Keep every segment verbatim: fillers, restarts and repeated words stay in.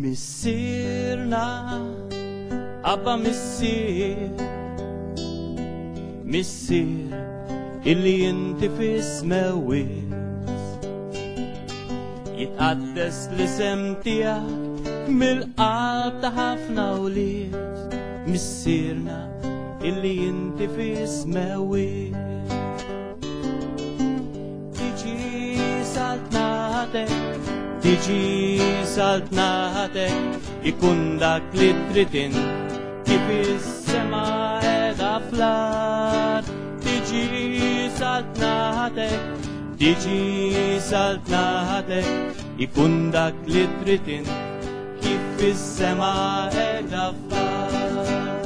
مسيرنا أبا مسير مسير اللي ينتفي سماوي يتقدس لسم تياك مالقلب تحفنا وليت مسيرنا اللي ينتفي سماوي تيجي سلطناتك تيجي سلطناتك يكون داك لترتين كيف السما غفلات تيجي سلطناتك تيجي سلطناتك يكون داك لترتين كيف السما غفلات.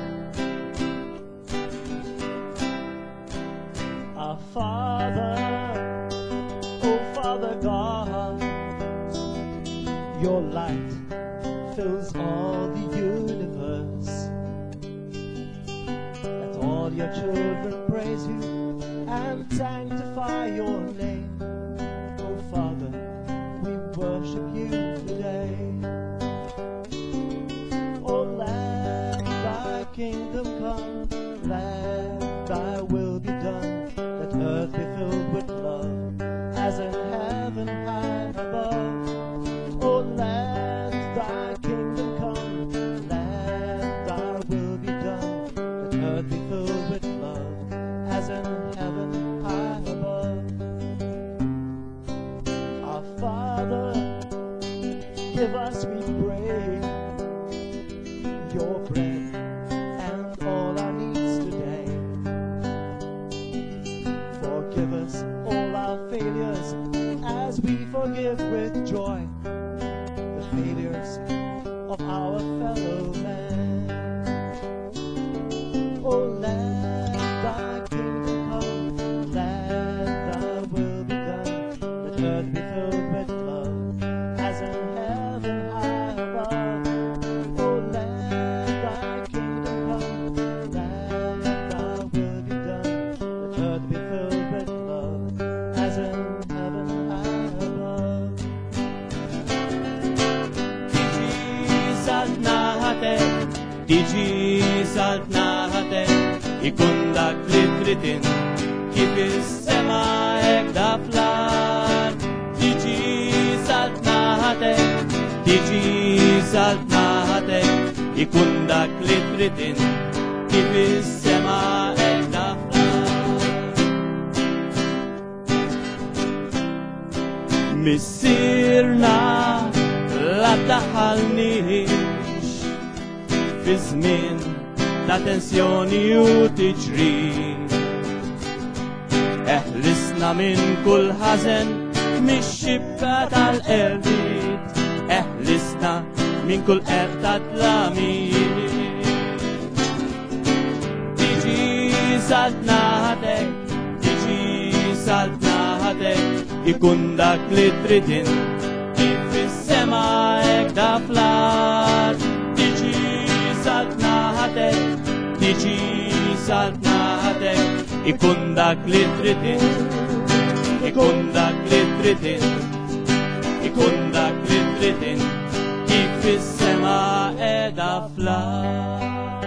Our Father, oh Father God, your light fills all the universe. Let all your children praise you and sanctify your name. Oh Father, we worship you today. Oh, let thy kingdom come, let thy will be done. Let earth be filled with love, as in heaven high above. Oh, let thy kingdom come, let thy will be done. Let earth be filled with love, as in heaven high above. Our Father, give us, we pray, your bread and all our needs today. Forgive us all our failures as we forgive with joy the failures of our fellow men. Oh, let thy kingdom come, let thy will be done. Let earth be filled with love, as in heaven high above. Oh, let thy kingdom come, let thy will be done. Let earth be filled with love, as in heaven high above. تيجي سلطناتك تيجي سلطناتك يكون داك لترتين كيف السما هيك دفلان تيجي سلطناتك تيجي سلطناتك يكون داك لترتين كيف السما هيك دفلان مسيرنا لا تحلنيش في زمن لا تنسيوني وتجري احلسنا من كل حزن مش شبات القربيت احلسنا من كل قرطة لميت تيجي سلطناتك تيجي سلطناتك يكون داك لترتين كيف السما هيك دفلات تيجي سلطناتك تيجي سلطناتك يكون داك لترتين يكون داك لترتين يكون داك لترتين كيف السما دفلات.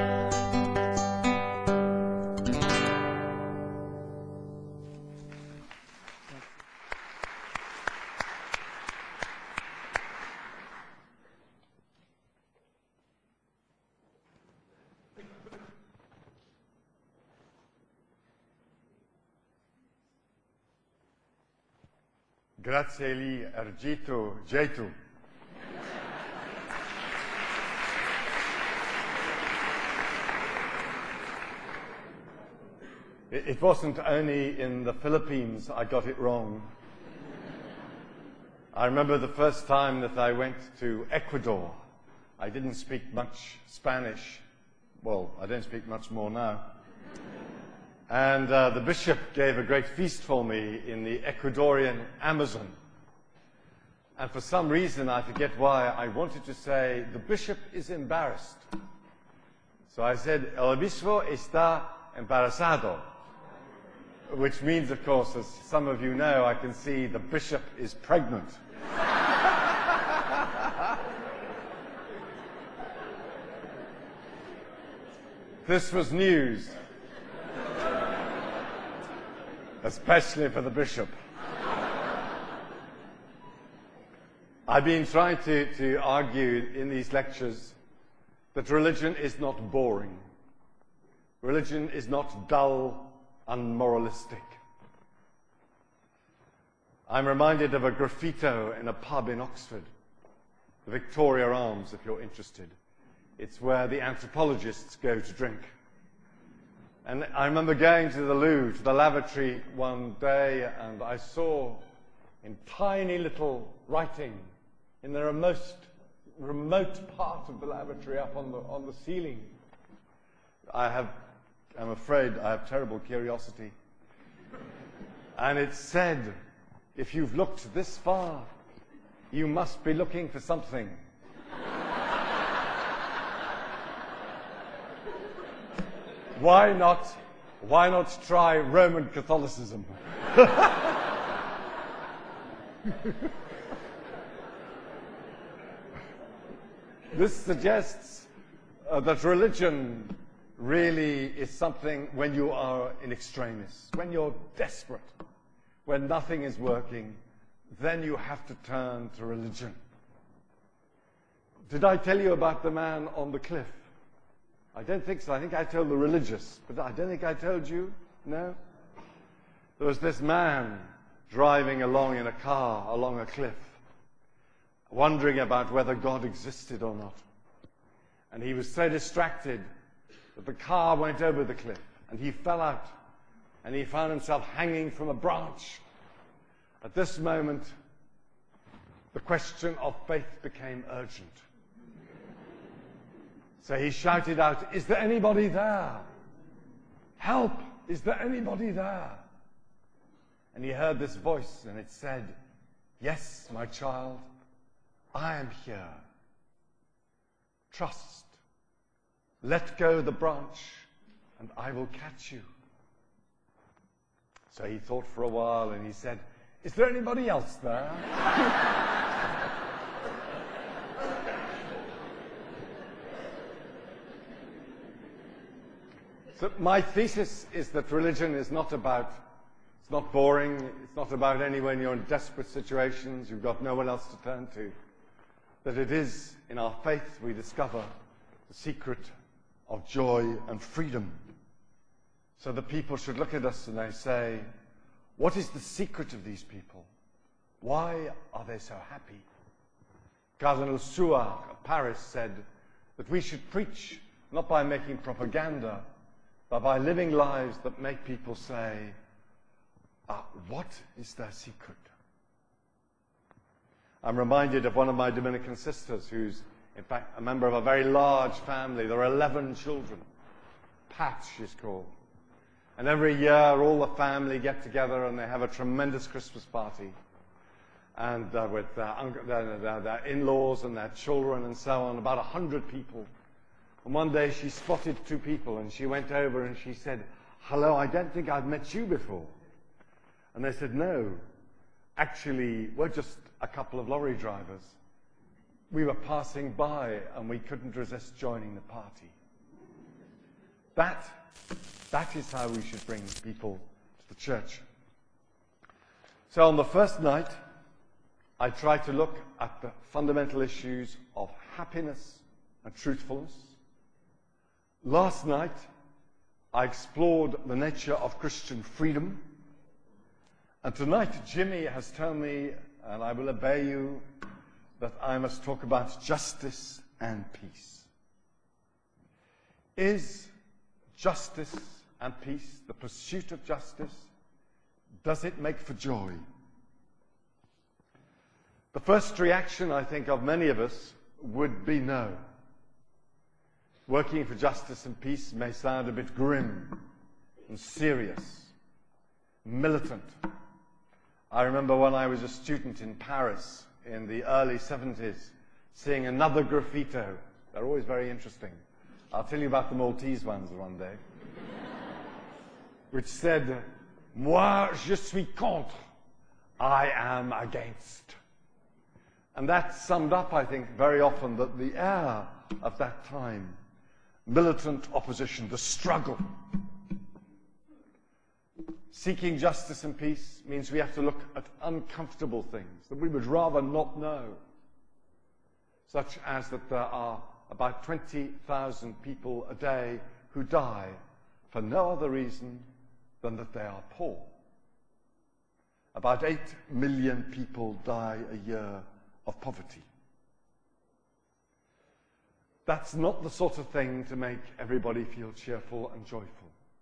Grazie lì, Argito, Jaitu. It, it wasn't only in the Philippines I got it wrong. I remember the first time that I went to Ecuador. I didn't speak much Spanish. Well, I don't speak much more now. And uh, the bishop gave a great feast for me in the Ecuadorian Amazon. And for some reason, I forget why, I wanted to say, the bishop is embarrassed. So I said, El obispo está embarazado. Which means, of course, as some of you know, I can see the bishop is pregnant. This was news, especially for the bishop. I've been trying to, to argue in these lectures that religion is not boring. Religion is not dull and moralistic. I'm reminded of a graffito in a pub in Oxford, the Victoria Arms, if you're interested. It's where the anthropologists go to drink. And I remember going to the loo, to the lavatory one day, and I saw in tiny little writing in the most remote part of the lavatory up on the, on the ceiling. I have, I'm afraid I have terrible curiosity. And it said, if you've looked this far, you must be looking for something. Why not, why not try Roman Catholicism? This suggests uh, that religion really is something when you are in extremis, when you're desperate, when nothing is working, then you have to turn to religion. Did I tell you about the man on the cliff? I don't think so. I think I told the religious, but I don't think I told you. No? There was this man driving along in a car along a cliff, wondering about whether God existed or not. And he was so distracted that the car went over the cliff, and he fell out, and he found himself hanging from a branch. At this moment, the question of faith became urgent. So he shouted out, "Is there anybody there? Help! Is there anybody there?" And he heard this voice, and it said, "Yes, my child, I am here. Trust. Let go the branch, and I will catch you." So he thought for a while, and he said, "Is there anybody else there?" So my thesis is that religion is not about, it's not boring, it's not about any when you're in desperate situations, you've got no one else to turn to. That it is in our faith we discover the secret of joy and freedom. So the people should look at us and they say, what is the secret of these people? Why are they so happy? Cardinal Suard of Paris said that we should preach not by making propaganda, but by living lives that make people say, ah, what is their secret? I'm reminded of one of my Dominican sisters who's, in fact, a member of a very large family. There are eleven children. Pat, she's called. And every year, all the family get together and they have a tremendous Christmas party. And uh, with their, uncle, their, their, their in-laws and their children and so on, about a hundred people. And one day she spotted two people and she went over and she said, "Hello, I don't think I've met you before." And they said, "No, actually, we're just a couple of lorry drivers. We were passing by and we couldn't resist joining the party." That, that is how we should bring people to the church. So on the first night, I tried to look at the fundamental issues of happiness and truthfulness. Last night, I explored the nature of Christian freedom. And tonight, Jimmy has told me, and I will obey you, that I must talk about justice and peace. Is justice and peace, the pursuit of justice, does it make for joy? The first reaction, I think, of many of us would be no. Working for justice and peace may sound a bit grim and serious, militant. I remember when I was a student in Paris in the early seventies, seeing another graffito. They're always very interesting. I'll tell you about the Maltese ones one day. Which said, "Moi, je suis contre. I am against." And that summed up, I think, very often that the air of that time. militant opposition, the struggle. Seeking justice and peace means we have to look at uncomfortable things that we would rather not know, such as that there are about twenty thousand people a day who die for no other reason than that they are poor. About eight million people die a year of poverty. That's not the sort of thing to make everybody feel cheerful and joyful.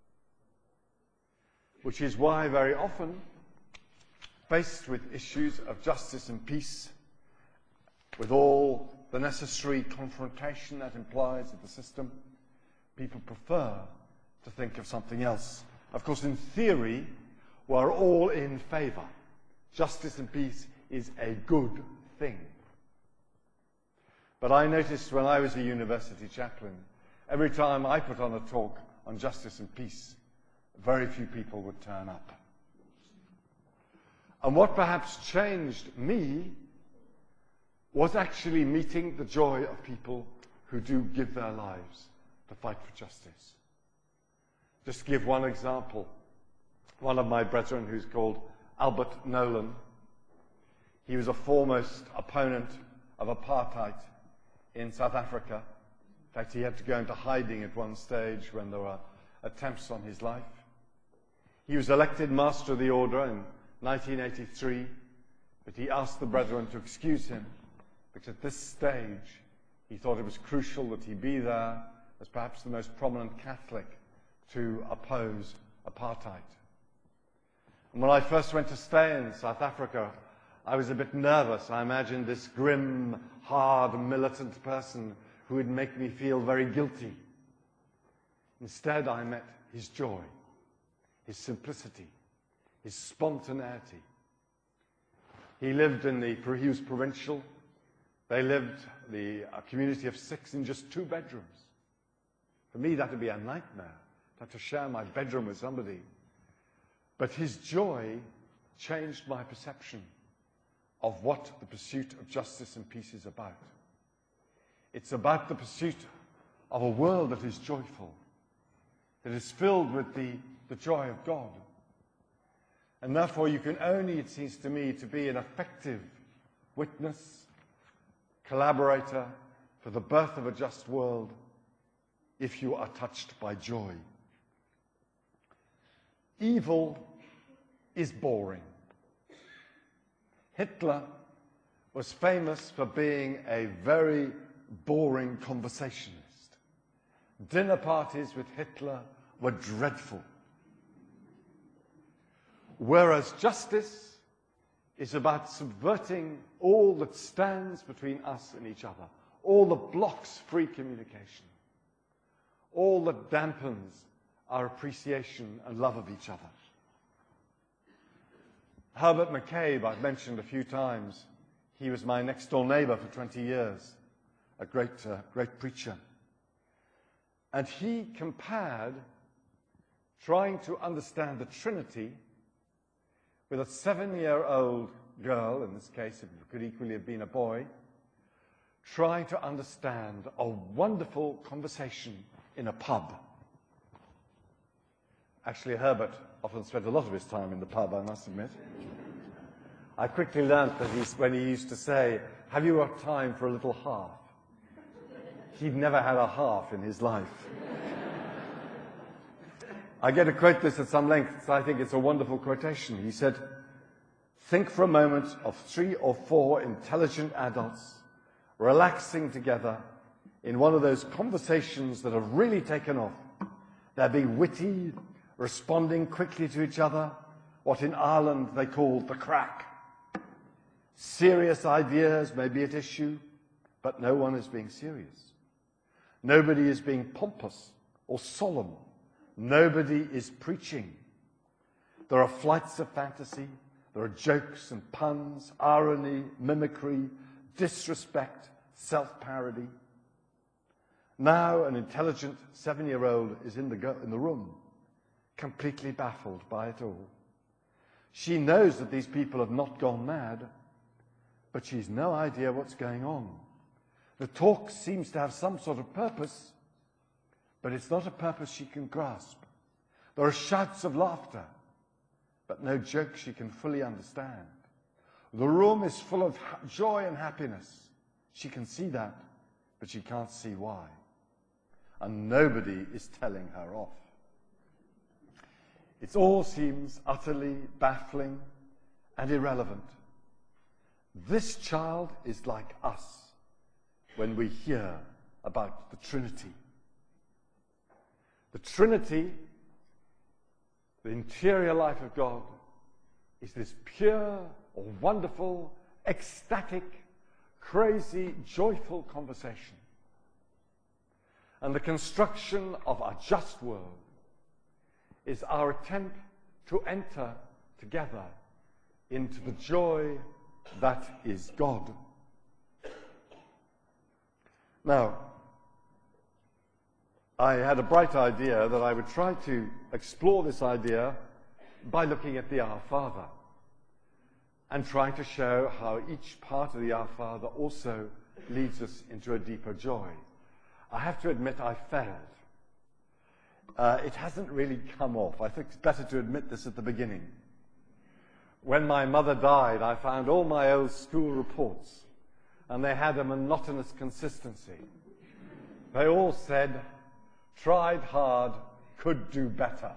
Which is why very often, faced with issues of justice and peace, with all the necessary confrontation that implies of the system, people prefer to think of something else. Of course, in theory, we're all in favour. Justice and peace is a good thing. But I noticed when I was a university chaplain, every time I put on a talk on justice and peace, very few people would turn up. And what perhaps changed me was actually meeting the joy of people who do give their lives to fight for justice. Just to give one example, one of my brethren, who's called Albert Nolan, he was a foremost opponent of apartheid in South Africa. In fact, he had to go into hiding at one stage when there were attempts on his life. He was elected Master of the Order in nineteen eighty-three, but he asked the brethren to excuse him because at this stage he thought it was crucial that he be there as perhaps the most prominent Catholic to oppose apartheid. And when I first went to stay in South Africa, I was a bit nervous. I imagined this grim, hard, militant person who would make me feel very guilty. Instead, I met his joy, his simplicity, his spontaneity. He lived in the, he was provincial. They lived, the, a community of six, in just two bedrooms. For me, that would be a nightmare, to have to share my bedroom with somebody. But his joy changed my perception of what the pursuit of justice and peace is about. It's about the pursuit of a world that is joyful, that is filled with the, the joy of God. And therefore you can only, it seems to me, to be an effective witness, collaborator for the birth of a just world if you are touched by joy. Evil is boring. Hitler was famous for being a very boring conversationalist. Dinner parties with Hitler were dreadful. Whereas justice is about subverting all that stands between us and each other, all that blocks free communication, all that dampens our appreciation and love of each other. Herbert McCabe, I've mentioned a few times, he was my next-door neighbour for twenty years, a great, uh, great preacher. And he compared trying to understand the Trinity with a seven-year-old girl, in this case it could equally have been a boy, trying to understand a wonderful conversation in a pub. Actually, Herbert often spent a lot of his time in the pub, I must admit. I quickly learnt that he's, when he used to say, "Have you got time for a little half?" He'd never had a half in his life. I get to quote this at some length, so I think it's a wonderful quotation. He said, "Think for a moment of three or four intelligent adults relaxing together in one of those conversations that have really taken off. They're being witty, responding quickly to each other, what in Ireland they call the crack. Serious ideas may be at issue, but no one is being serious. Nobody is being pompous or solemn. Nobody is preaching. There are flights of fantasy. There are jokes and puns, irony, mimicry, disrespect, self-parody. Now an intelligent seven-year-old is in the, go in the room, completely baffled by it all. She knows that these people have not gone mad, but she's no idea what's going on. The talk seems to have some sort of purpose, but it's not a purpose she can grasp. There are shouts of laughter, but no joke she can fully understand. The room is full of ha- joy and happiness. She can see that, but she can't see why. And nobody is telling her off. It all seems utterly baffling and irrelevant. This child is like us when we hear about the Trinity. The Trinity, the interior life of God, is this pure, or wonderful, ecstatic, crazy, joyful conversation. And the construction of our just world is our attempt to enter together into the joy that is God. Now, I had a bright idea that I would try to explore this idea by looking at the Our Father and trying to show how each part of the Our Father also leads us into a deeper joy. I have to admit I failed. Uh, it hasn't really come off. I think it's better to admit this at the beginning. When my mother died, I found all my old school reports, and they had a monotonous consistency. They all said, tried hard, could do better.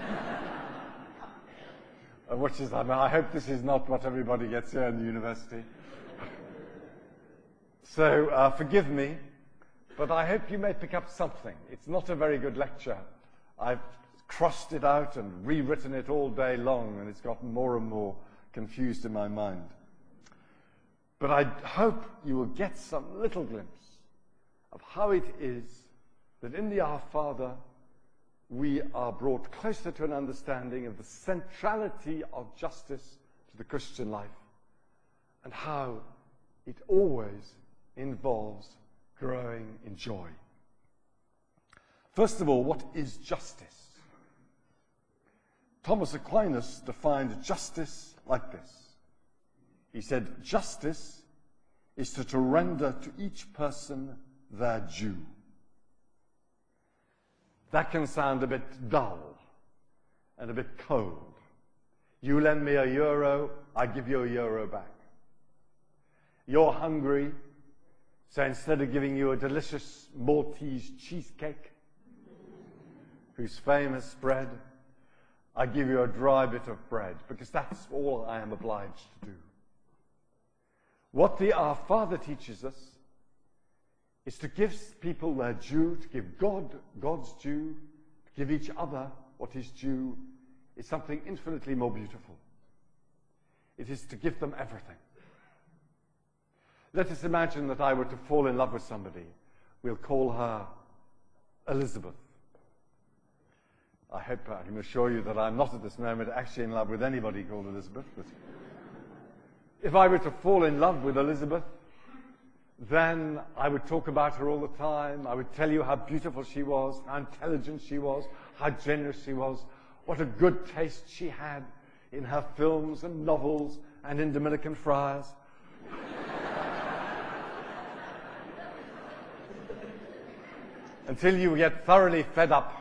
Which is, I mean, I hope this is not what everybody gets here in the university. So, uh, forgive me, but I hope you may pick up something. It's not a very good lecture. I've crossed it out and rewritten it all day long, and it's gotten more and more confused in my mind. But I hope you will get some little glimpse of how it is that in the Our Father we are brought closer to an understanding of the centrality of justice to the Christian life, and how it always involves growing in joy. First of all, what is justice? Thomas Aquinas defined justice like this. He said, justice is to, to render to each person their due. That can sound a bit dull and a bit cold. You lend me a euro, I give you a euro back. You're hungry, so instead of giving you a delicious Maltese cheesecake, whose famous spread, I give you a dry bit of bread, because that's all I am obliged to do. What the Our Father teaches us is to give people their due, to give God God's due, to give each other what is due, is something infinitely more beautiful. It is to give them everything. Let us imagine that I were to fall in love with somebody. We'll call her Elizabeth. I hope I can assure you that I'm not at this moment actually in love with anybody called Elizabeth. But if I were to fall in love with Elizabeth, then I would talk about her all the time. I would tell you how beautiful she was, how intelligent she was, how generous she was, what a good taste she had in her films and novels and in Dominican friars. Until you get thoroughly fed up.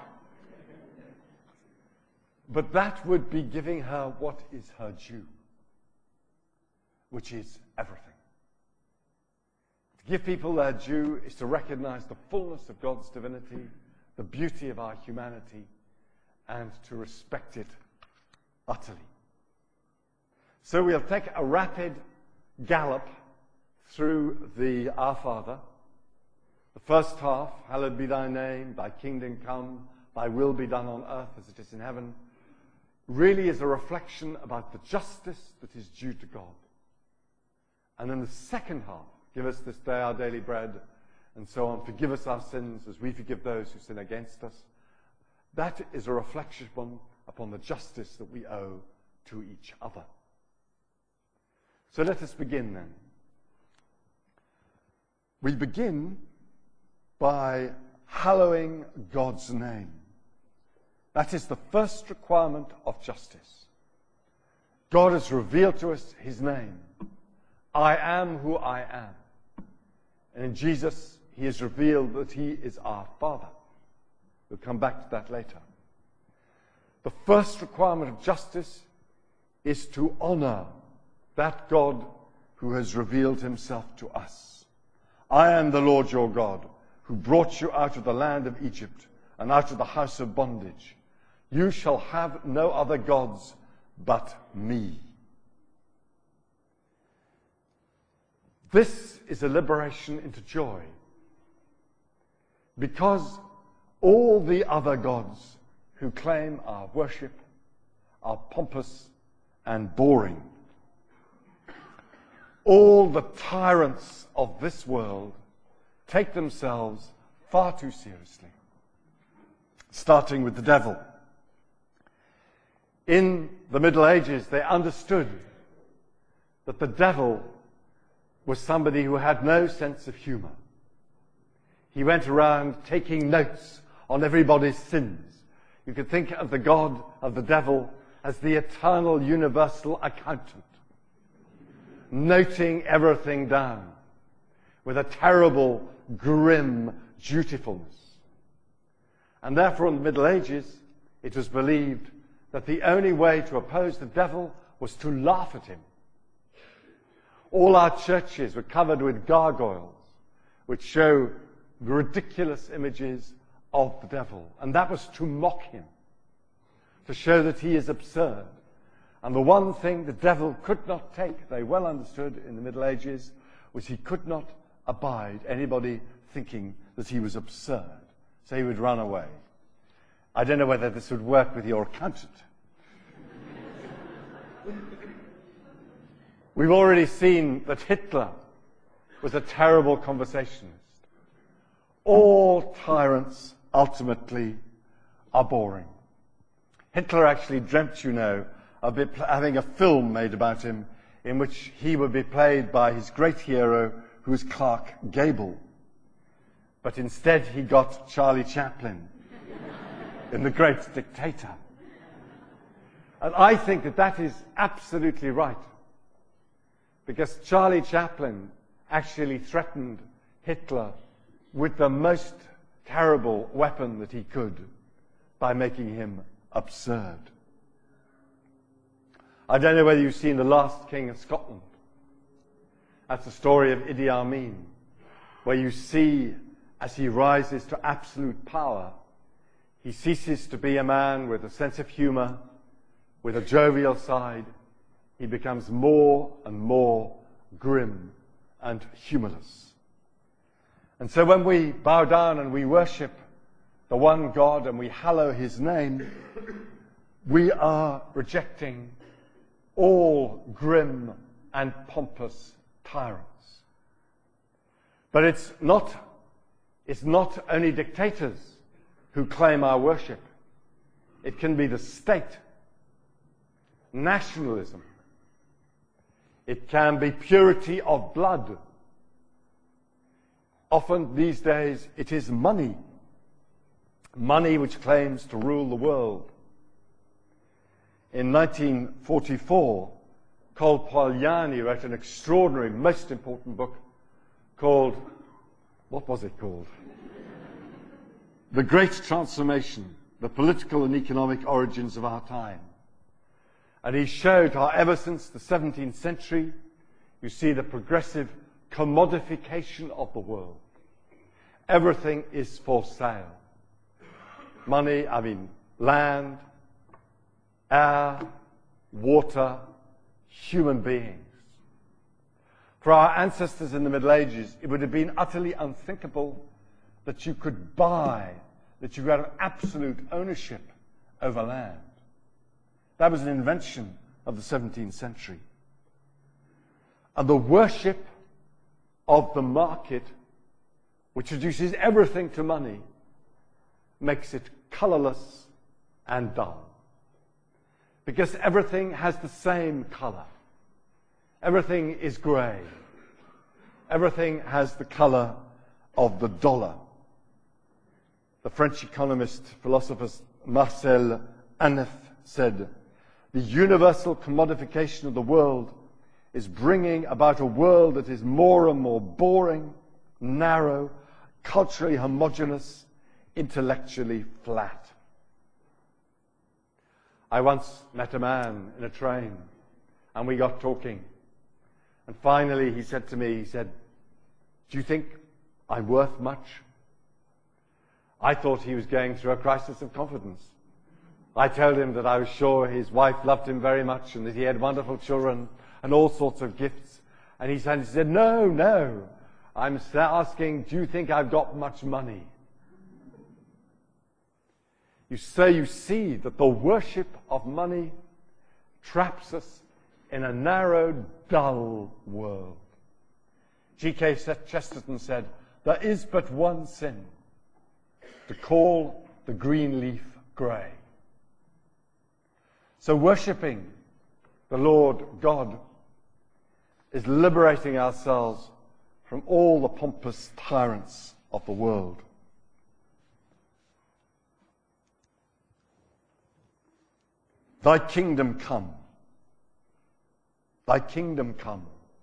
But that would be giving her what is her due, which is everything. To give people their due is to recognize the fullness of God's divinity, the beauty of our humanity, and to respect it utterly. So we'll take a rapid gallop through the Our Father. The first half, hallowed be thy name, thy kingdom come, thy will be done on earth as it is in heaven, really is a reflection about the justice that is due to God. And then the second half, give us this day our daily bread, and so on, forgive us our sins as we forgive those who sin against us. That is a reflection upon, upon the justice that we owe to each other. So let us begin then. We begin by hallowing God's name. That is the first requirement of justice. God has revealed to us his name. I am who I am. And in Jesus, he has revealed that he is our Father. We'll come back to that later. The first requirement of justice is to honor that God who has revealed himself to us. I am the Lord your God, who brought you out of the land of Egypt and out of the house of bondage. You shall have no other gods but me. This is a liberation into joy, because all the other gods who claim our worship are pompous and boring. All the tyrants of this world take themselves far too seriously, starting with the devil. In the Middle Ages, they understood that the devil was somebody who had no sense of humor. He went around taking notes on everybody's sins. You could think of the God of the devil as the eternal universal accountant, noting everything down with a terrible, grim dutifulness. And therefore, in the Middle Ages, it was believed that the only way to oppose the devil was to laugh at him. All our churches were covered with gargoyles, which show ridiculous images of the devil. And that was to mock him, to show that he is absurd. And the one thing the devil could not take, they well understood in the Middle Ages, was he could not abide anybody thinking that he was absurd. So he would run away. I don't know whether this would work with your accountant. We've already seen that Hitler was a terrible conversationalist. All tyrants ultimately are boring. Hitler actually dreamt, you know, of having a film made about him in which he would be played by his great hero, who was Clark Gable. But instead he got Charlie Chaplin in The Great Dictator. And I think that that is absolutely right, because Charlie Chaplin actually threatened Hitler with the most terrible weapon that he could by making him absurd. I don't know whether you've seen The Last King of Scotland. That's the story of Idi Amin, where you see, as he rises to absolute power, he ceases to be a man with a sense of humor, with a jovial side. He becomes more and more grim and humorless. And so when we bow down and we worship the one God and we hallow his name, we are rejecting all grim and pompous tyrants. But it's not, it's not only dictators who claim our worship. It can be the state, nationalism. It can be purity of blood. Often these days it is money. Money which claims to rule the world. In nineteen forty-four, Col Pogliani wrote an extraordinary, most important book called, what was it called? The Great Transformation, the Political and Economic Origins of Our Time. And he showed how ever since the seventeenth century, you see the progressive commodification of the world. Everything is for sale. Money, I mean land, air, water, human beings. For our ancestors in the Middle Ages, it would have been utterly unthinkable that you could buy, that you had an absolute ownership over land. That was an invention of the seventeenth century. And the worship of the market, which reduces everything to money, makes it colorless and dull. Because everything has the same color. Everything is gray. Everything has the color of the dollar. The French economist, philosopher Marcel Aneff said, "The universal commodification of the world is bringing about a world that is more and more boring, narrow, culturally homogeneous, intellectually flat. I once met a man in a train, and we got talking. And finally he said to me, he said, "Do you think I'm worth much?" I thought he was going through a crisis of confidence. I told him that I was sure his wife loved him very much and that he had wonderful children and all sorts of gifts. And he said, he said no, no. I'm asking, do you think I've got much money? You say you see that the worship of money traps us in a narrow, dull world. G K Chesterton said, there is but one sin, to call the green leaf grey. So worshipping the Lord God is liberating ourselves from all the pompous tyrants of the world. Thy kingdom come. Thy kingdom come.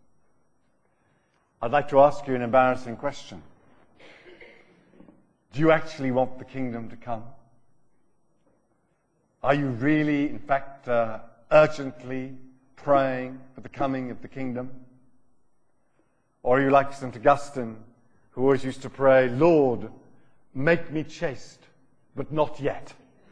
I'd like to ask you an embarrassing question. Do you actually want the kingdom to come? Are you really, in fact, uh, urgently praying for the coming of the kingdom? Or are you like Saint Augustine, who always used to pray, Lord, make me chaste, but not yet?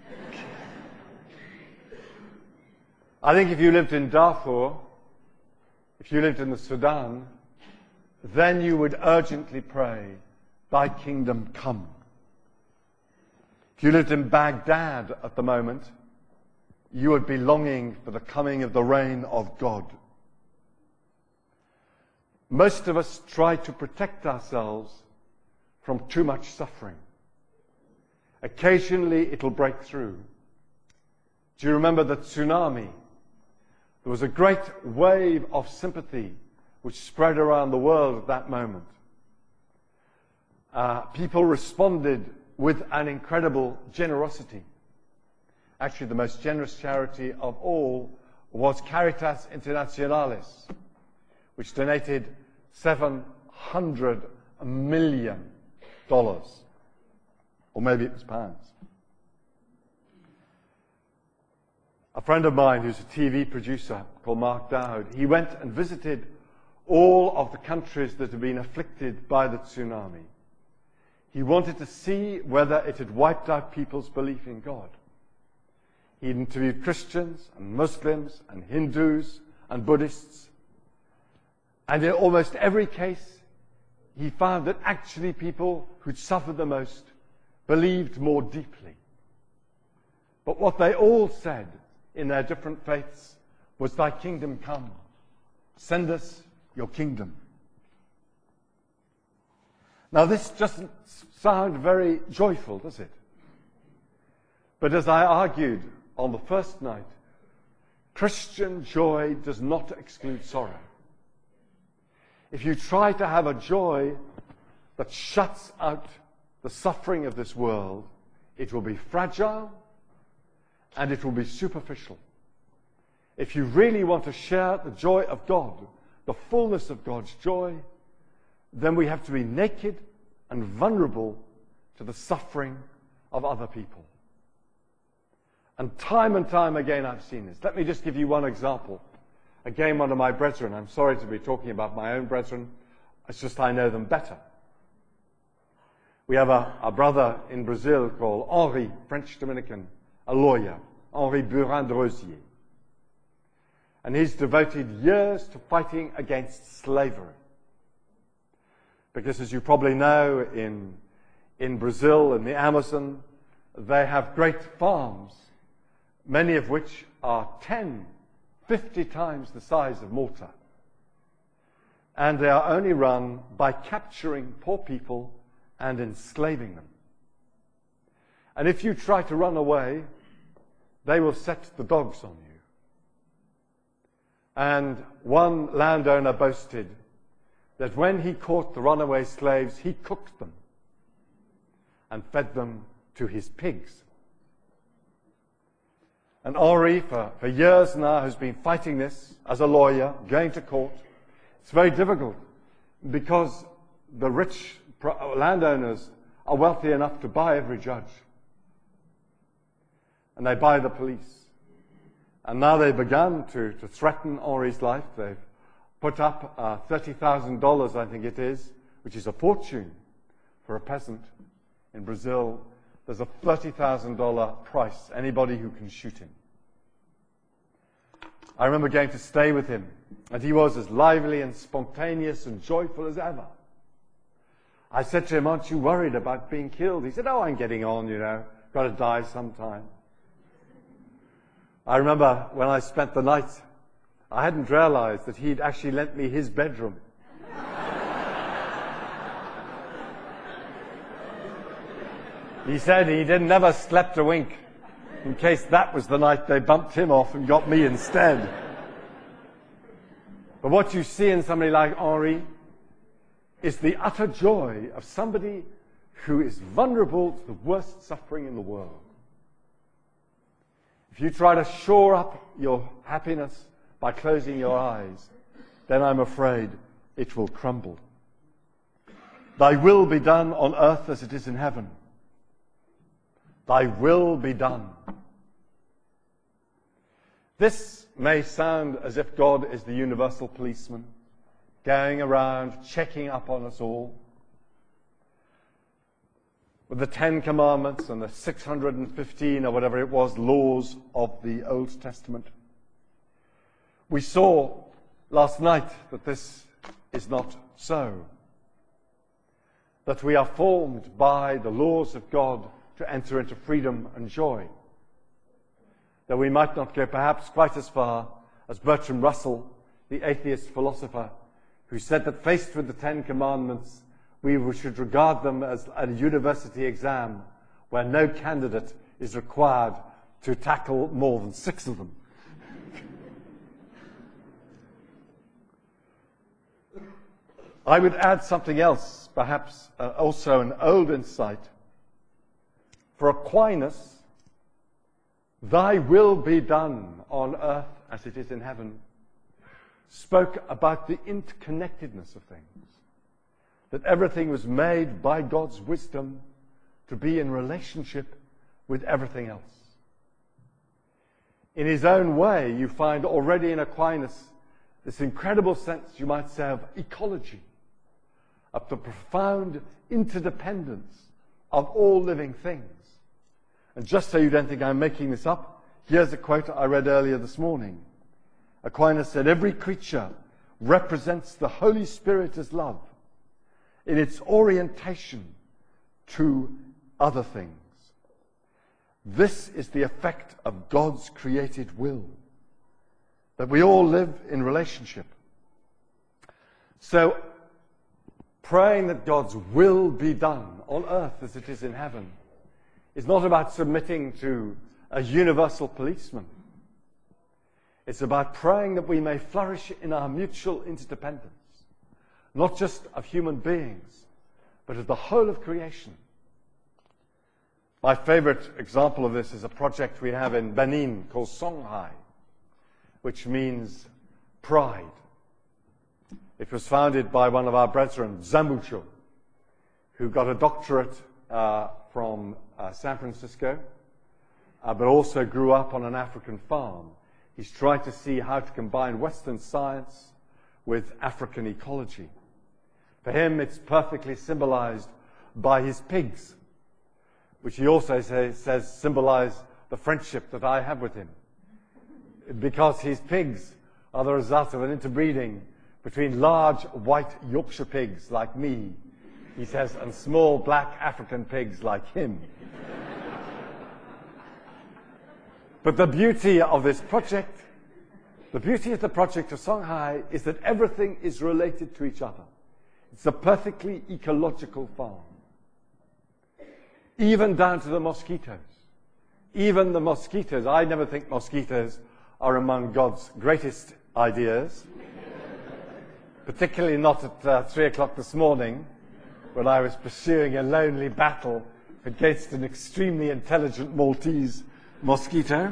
I think if you lived in Darfur, if you lived in the Sudan, then you would urgently pray, thy kingdom come. If you lived in Baghdad at the moment, you would be longing for the coming of the reign of God. Most of us try to protect ourselves from too much suffering. Occasionally it'll break through. Do you remember the tsunami? There was a great wave of sympathy which spread around the world at that moment. Uh, people responded with an incredible generosity. Actually, the most generous charity of all was Caritas Internationalis, which donated seven hundred million dollars. Or maybe it was pounds. A friend of mine who's a T V producer called Mark Dowd, he went and visited all of the countries that have been afflicted by the tsunami. He wanted to see whether it had wiped out people's belief in God. He interviewed Christians and Muslims and Hindus and Buddhists. And in almost every case, he found that actually people who'd suffered the most believed more deeply. But what they all said in their different faiths was, thy kingdom come. Send us your kingdom. Now this doesn't sound very joyful, does it? But as I argued on the first night, Christian joy does not exclude sorrow. If you try to have a joy that shuts out the suffering of this world, it will be fragile and it will be superficial. If you really want to share the joy of God, the fullness of God's joy, then we have to be naked and vulnerable to the suffering of other people. And time and time again I've seen this. Let me just give you one example. Again, one of my brethren. I'm sorry to be talking about my own brethren. It's just I know them better. We have a, a brother in Brazil called Henri, French Dominican, a lawyer, Henri Burin de Rosier. And he's devoted years to fighting against slavery. Because as you probably know, in, in Brazil, in the Amazon, they have great farms, many of which are ten, fifty times the size of Malta. And they are only run by capturing poor people and enslaving them. And if you try to run away, they will set the dogs on you. And one landowner boasted that when he caught the runaway slaves, he cooked them and fed them to his pigs. And Henri, for, for years now, has been fighting this as a lawyer, going to court. It's very difficult because the rich landowners are wealthy enough to buy every judge. And they buy the police. And now they've begun to, to threaten Henri's life. They've put up uh, thirty thousand dollars, I think it is, which is a fortune for a peasant in Brazil. There's a thirty thousand dollars price, anybody who can shoot him. I remember going to stay with him, and he was as lively and spontaneous and joyful as ever. I said to him, aren't you worried about being killed? He said, oh, I'm getting on, you know, got to die sometime. I remember when I spent the night, I hadn't realized that he'd actually lent me his bedroom. He said he didn't never slept a wink, in case that was the night they bumped him off and got me instead. But what you see in somebody like Henri is the utter joy of somebody who is vulnerable to the worst suffering in the world. If you try to shore up your happiness by closing your eyes, then I'm afraid it will crumble. Thy will be done on earth as it is in heaven. Thy will be done. This may sound as if God is the universal policeman, going around checking up on us all. With the Ten Commandments and the six hundred fifteen or whatever it was, laws of the Old Testament. We saw last night that this is not so. That we are formed by the laws of God to enter into freedom and joy. That we might not go perhaps quite as far as Bertrand Russell, the atheist philosopher, who said that faced with the Ten Commandments, we should regard them as a university exam where no candidate is required to tackle more than six of them. I would add something else, perhaps uh, also an old insight. For Aquinas, thy will be done on earth as it is in heaven, spoke about the interconnectedness of things. That everything was made by God's wisdom to be in relationship with everything else. In his own way, you find already in Aquinas this incredible sense, you might say, of ecology, of the profound interdependence of all living things. And just so you don't think I'm making this up, here's a quote I read earlier this morning. Aquinas said, every creature represents the Holy Spirit as love in its orientation to other things. This is the effect of God's created will, that we all live in relationship. So, praying that God's will be done on earth as it is in heaven is not about submitting to a universal policeman. It's about praying that we may flourish in our mutual interdependence, not just of human beings, but of the whole of creation. My favorite example of this is a project we have in Benin called Songhai, which means pride. It was founded by one of our brethren, Zambucho, who got a doctorate uh, from uh, San Francisco, uh, but also grew up on an African farm. He's tried to see how to combine Western science with African ecology. For him, it's perfectly symbolized by his pigs, which he also say, says symbolize the friendship that I have with him. Because his pigs are the result of an interbreeding between large white Yorkshire pigs like me, he says, and small black African pigs like him. But the beauty of this project, the beauty of the project of Songhai is that everything is related to each other. It's a perfectly ecological farm. Even down to the mosquitoes. Even the mosquitoes. I never think mosquitoes are among God's greatest ideas. Particularly not at uh, three o'clock this morning, when I was pursuing a lonely battle against an extremely intelligent Maltese mosquito.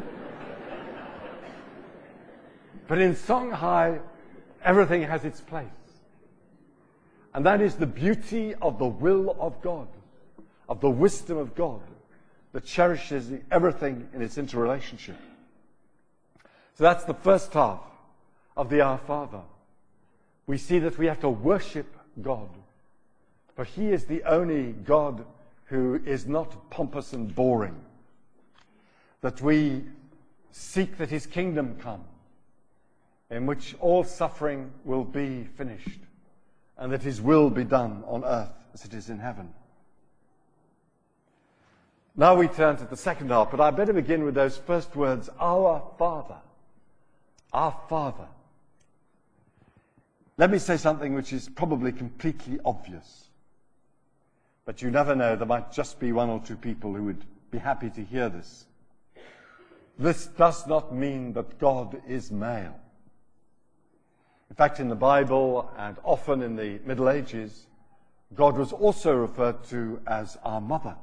But in Songhai, everything has its place. And that is the beauty of the will of God. of the wisdom of God that cherishes everything in its interrelationship. So that's the first half of the Our Father. We see that we have to worship God, for He is the only God who is not pompous and boring. That we seek that His kingdom come, in which all suffering will be finished, and that His will be done on earth as it is in heaven. Now we turn to the second half, but I better begin with those first words, Our Father. Our Father. Let me say something which is probably completely obvious, but you never know, there might just be one or two people who would be happy to hear this. This does not mean that God is male. In fact, in the Bible, and often in the Middle Ages, God was also referred to as our mother.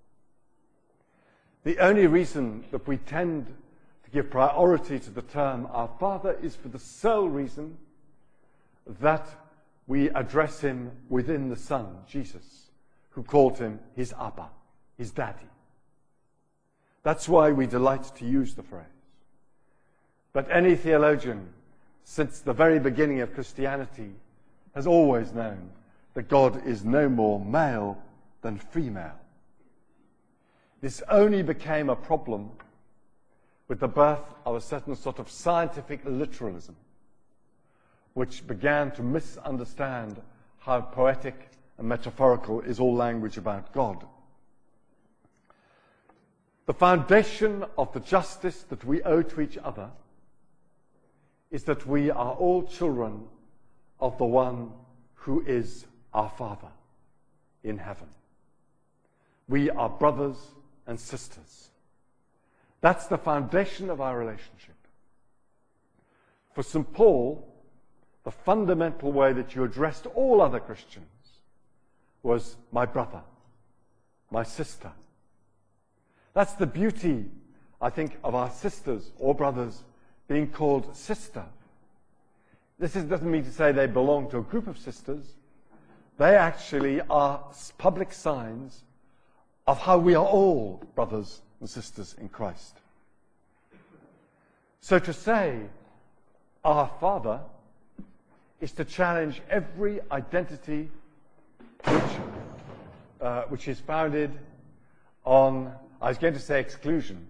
The only reason that we tend to give priority to the term our Father is for the sole reason that we address Him within the Son, Jesus, who called Him His Abba, His Daddy. That's why we delight to use the phrase. But any theologian, since the very beginning of Christianity, has always known that God is no more male than female. This only became a problem with the birth of a certain sort of scientific literalism, which began to misunderstand how poetic and metaphorical is all language about God. The foundation of the justice that we owe to each other is that we are all children of the one who is our Father in heaven. We are brothers and sisters. That's the foundation of our relationship. For Saint Paul, the fundamental way that you addressed all other Christians was my brother, my sister. That's the beauty, I think, of our sisters or brothers being called sister. This is, doesn't mean to say they belong to a group of sisters. They actually are public signs of how we are all brothers and sisters in Christ. So to say, our Father, is to challenge every identity which, uh, which is founded on, I was going to say exclusion.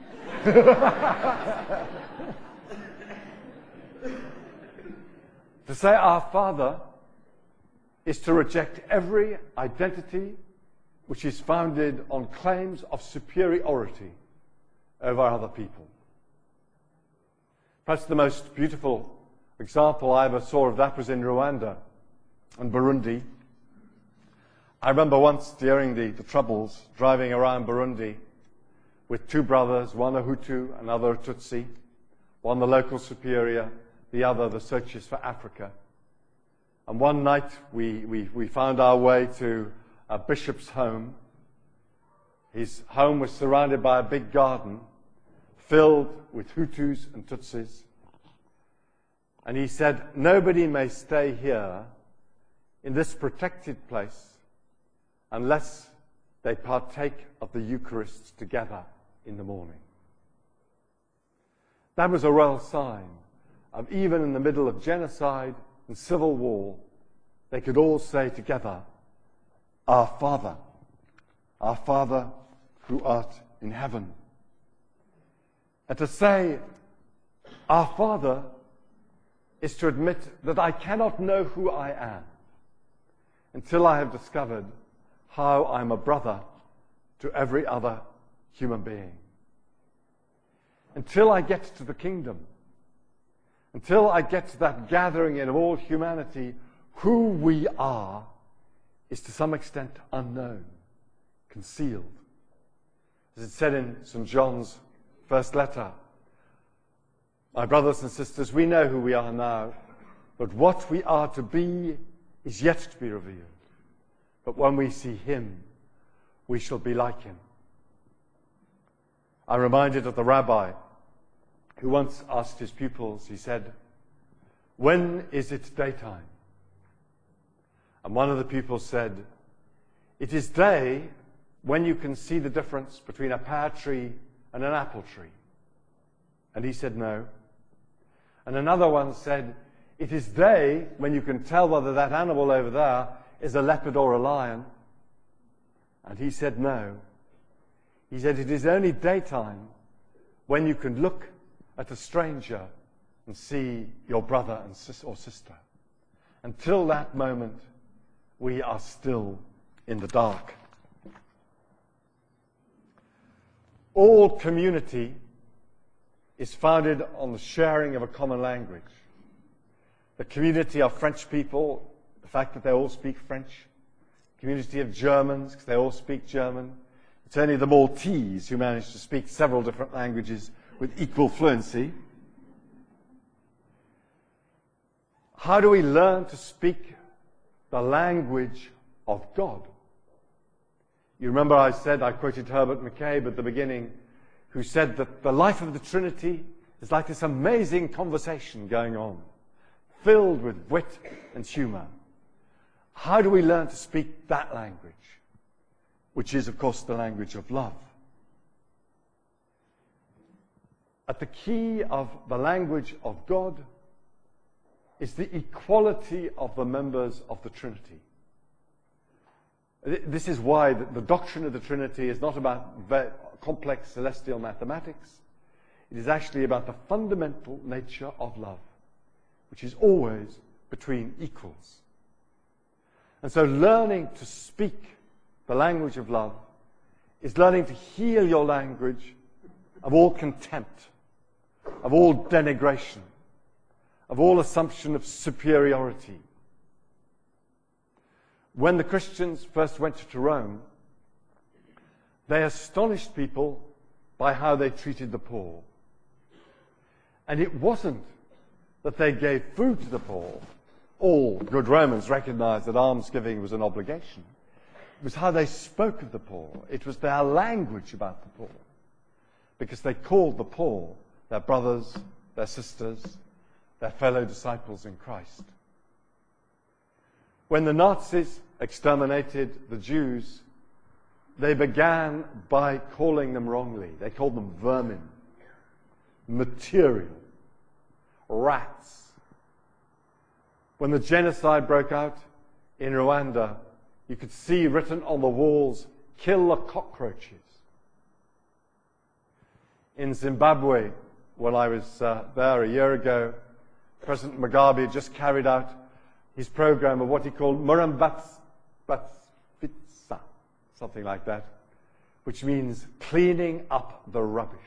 To say our Father is to reject every identity which is founded on claims of superiority over other people. Perhaps the most beautiful example I ever saw of that was in Rwanda and Burundi. I remember once during the, the Troubles driving around Burundi with two brothers, one a Hutu, another a Tutsi, one the local superior, the other the Searchers for Africa. And one night we, we, we found our way to a bishop's home. His home was surrounded by a big garden filled with Hutus and Tutsis. And he said, nobody may stay here in this protected place unless they partake of the Eucharist together in the morning. That was a real sign of, even in the middle of genocide and civil war, they could all say together, Our Father, our Father who art in heaven. And to say, Our Father, is to admit that I cannot know who I am until I have discovered how I'm a brother to every other human being. Until I get to the kingdom, until I get to that gathering in of all humanity, who we are is to some extent unknown, concealed. As it said in Saint John's first letter, my brothers and sisters, we know who we are now, but what we are to be is yet to be revealed. But when we see Him, we shall be like Him. I'm reminded of the rabbi who once asked his pupils, he said, when is it daytime? And one of the pupils said, it is day when you can see the difference between a pear tree and an apple tree? And he said, no. And another one said, it is day when you can tell whether that animal over there is a leopard or a lion. And he said, no. He said, it is only daytime when you can look at a stranger and see your brother and sis- or sister. Until that moment, we are still in the dark. All community is founded on the sharing of a common language. The community of French people, the fact that they all speak French. Community of Germans, because they all speak German. It's only the Maltese who manage to speak several different languages with equal fluency. How do we learn to speak the language of God? You remember I said, I quoted Herbert McCabe at the beginning, who said that the life of the Trinity is like this amazing conversation going on, filled with wit and humor. How do we learn to speak that language, which is, of course, the language of love? At the key of the language of God is the equality of the members of the Trinity. This is why the doctrine of the Trinity is not about complex celestial mathematics. It is actually about the fundamental nature of love, which is always between equals. And so learning to speak the language of love is learning to heal your language of all contempt, of all denigration, of all assumption of superiority. When the Christians first went to Rome, they astonished people by how they treated the poor. And it wasn't that they gave food to the poor. All good Romans recognized that almsgiving was an obligation. It was how they spoke of the poor. It was their language about the poor. Because they called the poor their brothers, their sisters, their fellow disciples in Christ. When the Nazis exterminated the Jews, they began by calling them wrongly. They called them vermin, material, rats. When the genocide broke out in Rwanda, you could see written on the walls, "Kill the cockroaches." In Zimbabwe, when I was uh, there a year ago, President Mugabe just carried out his program of what he called Murambatsvitsa, something like that, which means cleaning up the rubbish.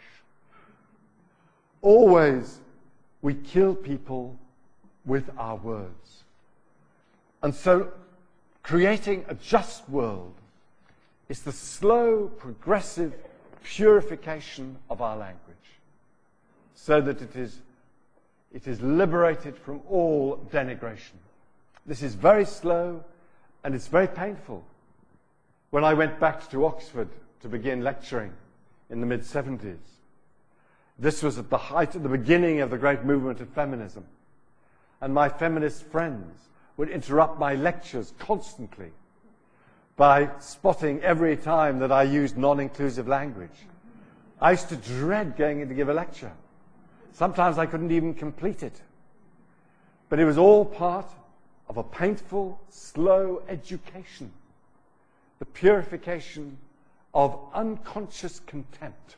Always we kill people with our words. And so creating a just world is the slow, progressive purification of our language, so that it is, it is liberated from all denigration. This is very slow and it's very painful. When I went back to Oxford to begin lecturing in the mid seventies, this was at the height, at the beginning of the great movement of feminism. And my feminist friends would interrupt my lectures constantly by spotting every time that I used non-inclusive language. I used to dread going in to give a lecture. Sometimes I couldn't even complete it. But it was all part of a painful, slow education. The purification of unconscious contempt.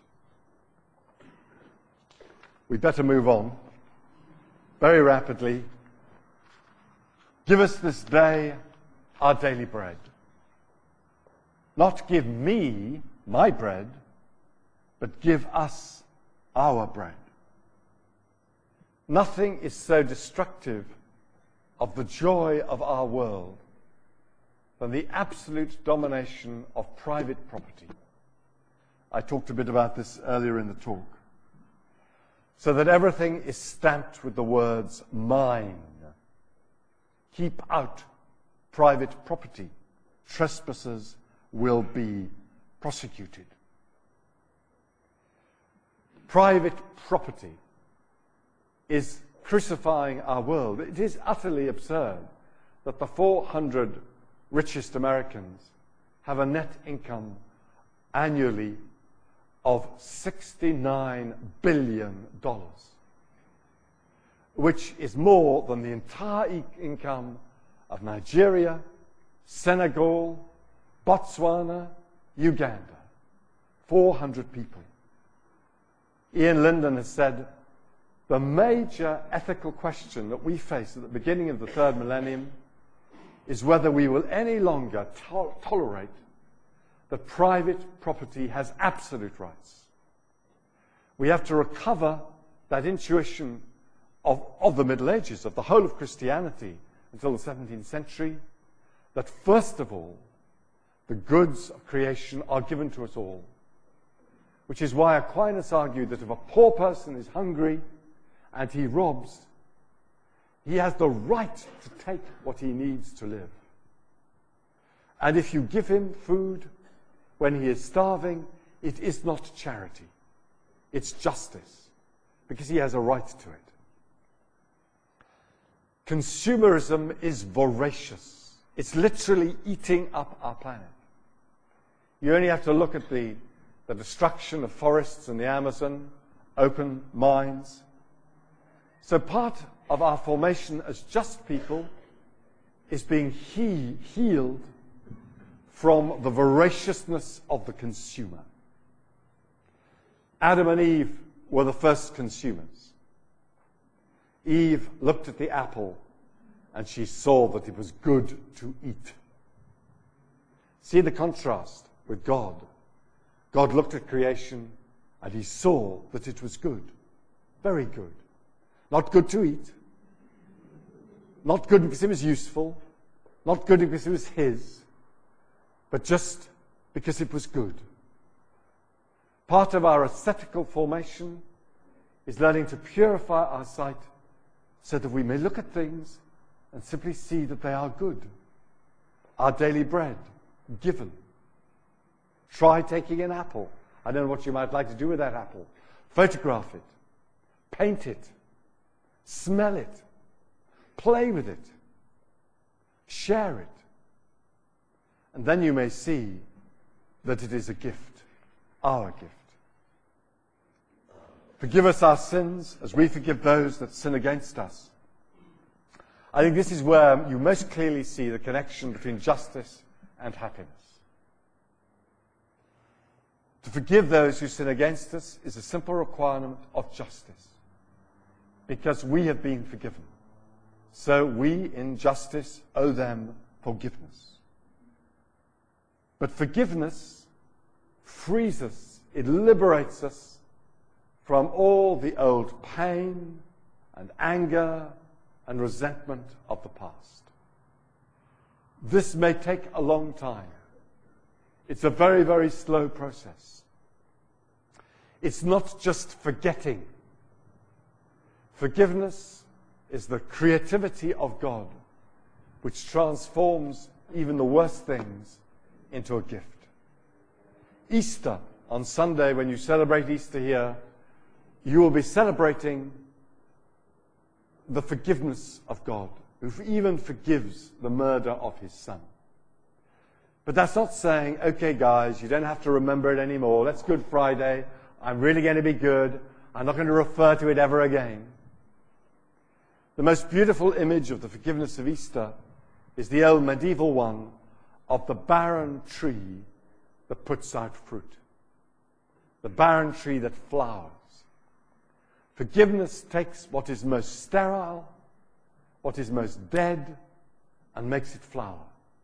We'd better move on very rapidly. Give us this day our daily bread. Not give me my bread, but give us our bread. Nothing is so destructive of the joy of our world than the absolute domination of private property. I talked a bit about this earlier in the talk. So that everything is stamped with the words mine. Keep out private property. Trespassers will be prosecuted. Private property is crucifying our world. It is utterly absurd that the four hundred richest Americans have a net income annually of sixty-nine billion dollars, which is more than the entire e- income of Nigeria, Senegal, Botswana, Uganda. four hundred people. Ian Linden has said, the major ethical question that we face at the beginning of the third millennium is whether we will any longer to- tolerate that private property has absolute rights. We have to recover that intuition of, of the Middle Ages, of the whole of Christianity until the seventeenth century, that first of all, the goods of creation are given to us all. Which is why Aquinas argued that if a poor person is hungry and he robs, he has the right to take what he needs to live. And if you give him food when he is starving, it is not charity. It's justice, because he has a right to it. Consumerism is voracious. It's literally eating up our planet. You only have to look at the, the destruction of forests in the Amazon, open mines. So part of our formation as just people is being he- healed from the voraciousness of the consumer. Adam and Eve were the first consumers. Eve looked at the apple and she saw that it was good to eat. See the contrast with God. God looked at creation and he saw that it was good. Very good. Not good to eat. Not good because it was useful. Not good because it was his. But just because it was good. Part of our ascetical formation is learning to purify our sight so that we may look at things and simply see that they are good. Our daily bread, given. Try taking an apple. I don't know what you might like to do with that apple. Photograph it. Paint it. Smell it. Play with it. Share it. And then you may see that it is a gift. Our gift. Forgive us our sins as we forgive those that sin against us. I think this is where you most clearly see the connection between justice and happiness. To forgive those who sin against us is a simple requirement of justice. Because we have been forgiven. So we, in justice, owe them forgiveness. But forgiveness frees us, it liberates us from all the old pain and anger and resentment of the past. This may take a long time. It's a very, very slow process. It's not just forgetting. Forgiveness is the creativity of God, which transforms even the worst things into a gift. Easter, on Sunday, when you celebrate Easter here, you will be celebrating the forgiveness of God, who even forgives the murder of his son. But that's not saying, okay guys, you don't have to remember it anymore. That's Good Friday. I'm really going to be good. I'm not going to refer to it ever again. The most beautiful image of the forgiveness of Easter is the old medieval one of the barren tree that puts out fruit. The barren tree that flowers. Forgiveness takes what is most sterile, what is most dead, and makes it flower.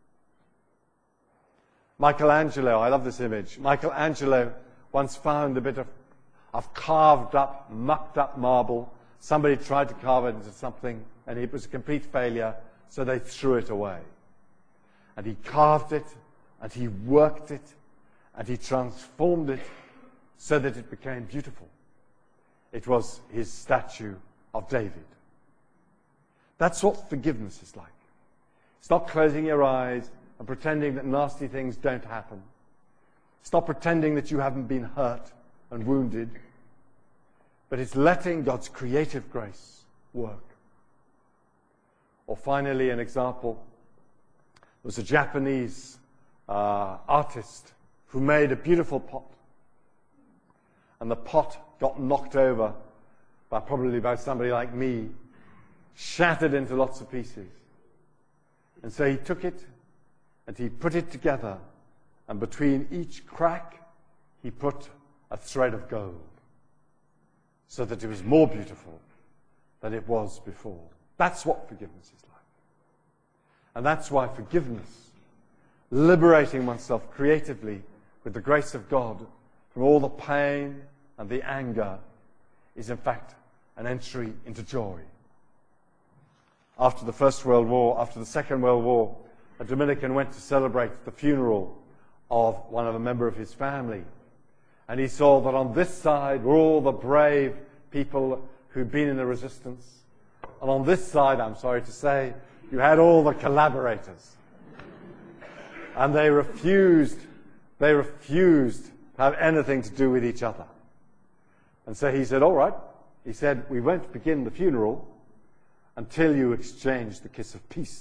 Michelangelo, I love this image. Michelangelo once found a bit of, of carved up, mucked up marble. Somebody tried to carve it into something, and it was a complete failure, so they threw it away. And he carved it, and he worked it, and he transformed it so that it became beautiful. It was his statue of David. That's what forgiveness is like. It's not closing your eyes and pretending that nasty things don't happen. It's not pretending that you haven't been hurt and wounded. But it's letting God's creative grace work. Or finally, an example. There was a Japanese uh, artist who made a beautiful pot. And the pot got knocked over by probably by somebody like me, shattered into lots of pieces. And so he took it and he put it together, and between each crack he put a thread of gold, so that it was more beautiful than it was before. That's what forgiveness is like. And that's why forgiveness, liberating oneself creatively with the grace of God from all the pain and the anger, is in fact an entry into joy. After the First World War, after the Second World War, a Dominican went to celebrate the funeral of one of a member of his family. And he saw that on this side were all the brave people who'd been in the resistance. And on this side, I'm sorry to say, you had all the collaborators. And they refused, they refused to have anything to do with each other. And so he said, all right. He said, we won't begin the funeral until you exchange the kiss of peace.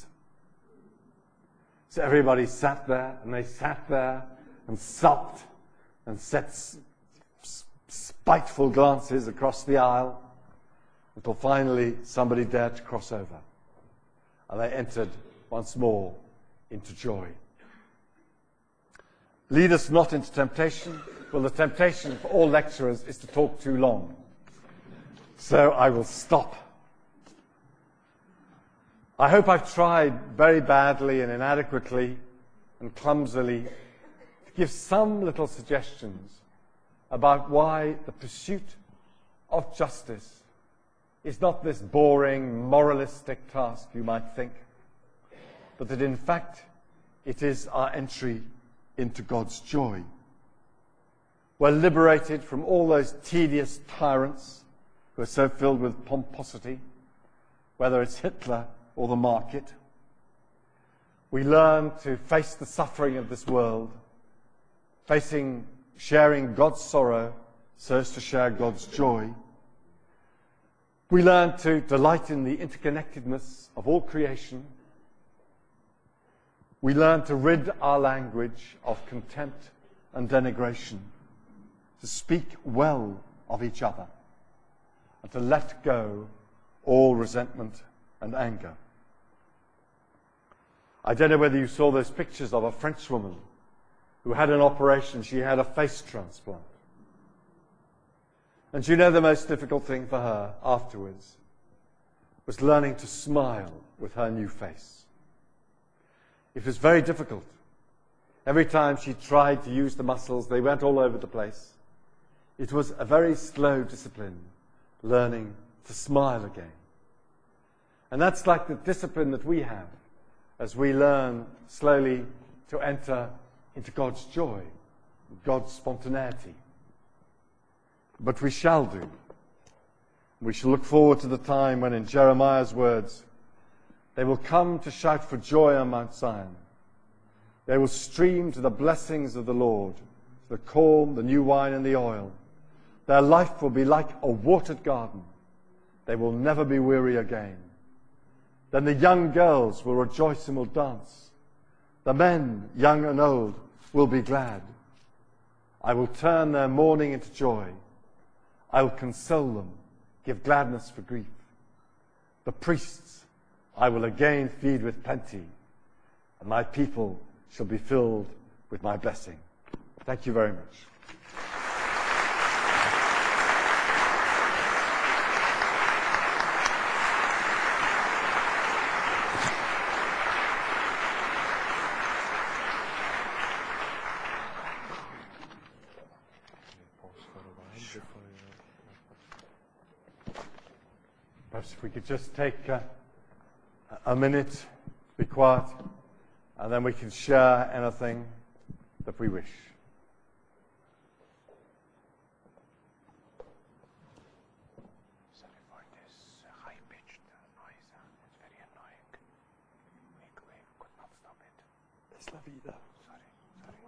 So everybody sat there, and they sat there and sulked and set spiteful glances across the aisle until finally somebody dared to cross over. And they entered once more into joy. Lead us not into temptation. Well, the temptation for all lecturers is to talk too long. So I will stop. I hope I've tried very badly and inadequately and clumsily to give some little suggestions about why the pursuit of justice is not this boring, moralistic task you might think, but that in fact it is our entry into God's joy. We're liberated from all those tedious tyrants who are so filled with pomposity, whether it's Hitler or the market. We learn to face the suffering of this world, facing, sharing God's sorrow so as to share God's joy. We learn to delight in the interconnectedness of all creation. We learn to rid our language of contempt and denigration, to speak well of each other, and to let go all resentment and anger. I don't know whether you saw those pictures of a French woman who had an operation. She had a face transplant. And you know the most difficult thing for her afterwards was learning to smile with her new face. It was very difficult. Every time she tried to use the muscles, they went all over the place. It was a very slow discipline, learning to smile again. And that's like the discipline that we have as we learn slowly to enter into God's joy, God's spontaneity. But we shall do. We shall look forward to the time when, in Jeremiah's words, they will come to shout for joy on Mount Zion. They will stream to the blessings of the Lord, the corn, the new wine, and the oil. Their life will be like a watered garden. They will never be weary again. Then the young girls will rejoice and will dance. The men, young and old, will be glad. I will turn their mourning into joy. I will console them, give gladness for grief. The priests I will again feed with plenty, and my people shall be filled with my blessing. Thank you very much. Perhaps if we could just take uh, a minute to be quiet, and then we can share anything that we wish. Sorry for this high-pitched noise. It's very annoying. We, we could not stop it. Es la vida. Sorry, sorry.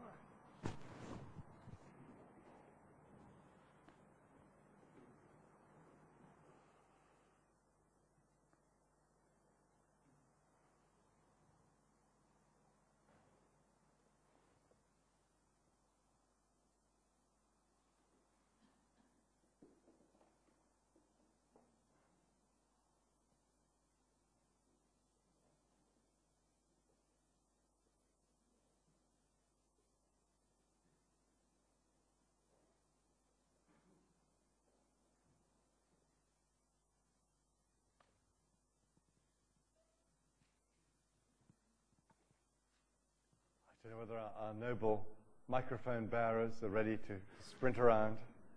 I don't know whether our, our noble microphone bearers are ready to sprint around.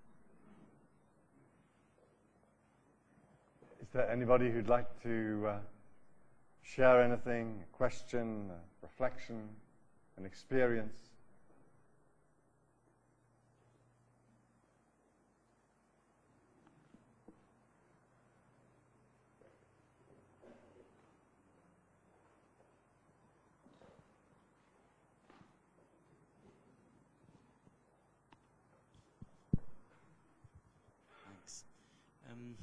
Is there anybody who'd like to uh, share anything, a question, a reflection, an experience? Um,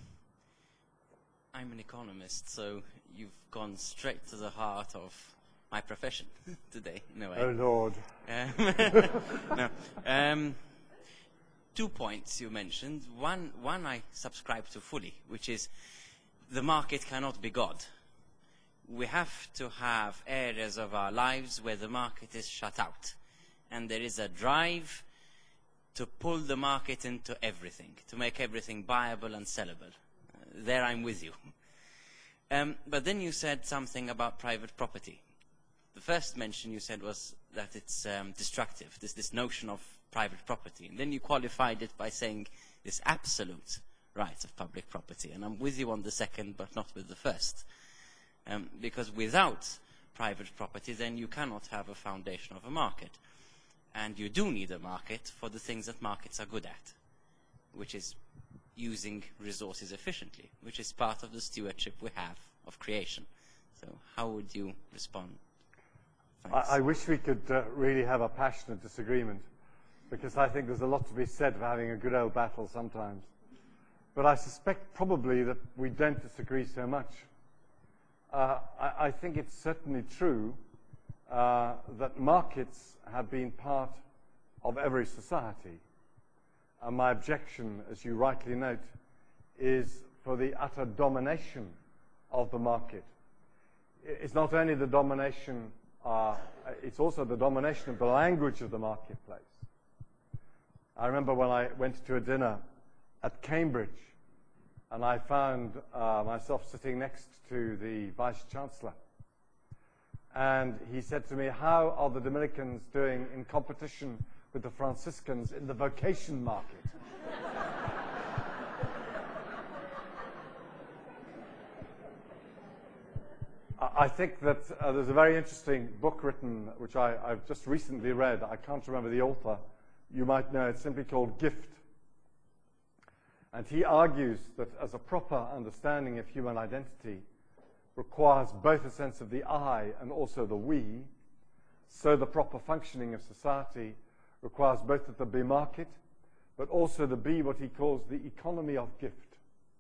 I'm an economist, so you've gone straight to the heart of my profession today, in a way. Oh, Lord. Um, no. Um, two points you mentioned. One, one I subscribe to fully, which is the market cannot be God. We have to have areas of our lives where the market is shut out. And there is a drive to pull the market into everything, to make everything viable and sellable. Uh, there I'm with you. Um, but then you said something about private property. The first mention you said was that it's um, destructive, this, this notion of private property. And then you qualified it by saying this absolute right of public property. And I'm with you on the second, but not with the first. Um, because without private property, then you cannot have a foundation of a market. And you do need a market for the things that markets are good at, which is using resources efficiently, which is part of the stewardship we have of creation. So how would you respond? I, I wish we could uh, really have a passionate disagreement, because I think there's a lot to be said for having a good old battle sometimes. But I suspect probably that we don't disagree so much. Uh, I, I think it's certainly true uh, that markets have been part of every society. And my objection, as you rightly note, is for the utter domination of the market. It's not only the domination, uh, it's also the domination of the language of the marketplace. I remember when I went to a dinner at Cambridge, and I found uh, myself sitting next to the Vice-Chancellor. And he said to me, how are the Dominicans doing in competition with the Franciscans in the vocation market? I think that uh, there's a very interesting book written, which I, I've just recently read. I can't remember the author. You might know it's simply called Gift. And he argues that as a proper understanding of human identity requires both a sense of the I and also the we, so the proper functioning of society requires both that there be market, but also there be what he calls the economy of gift.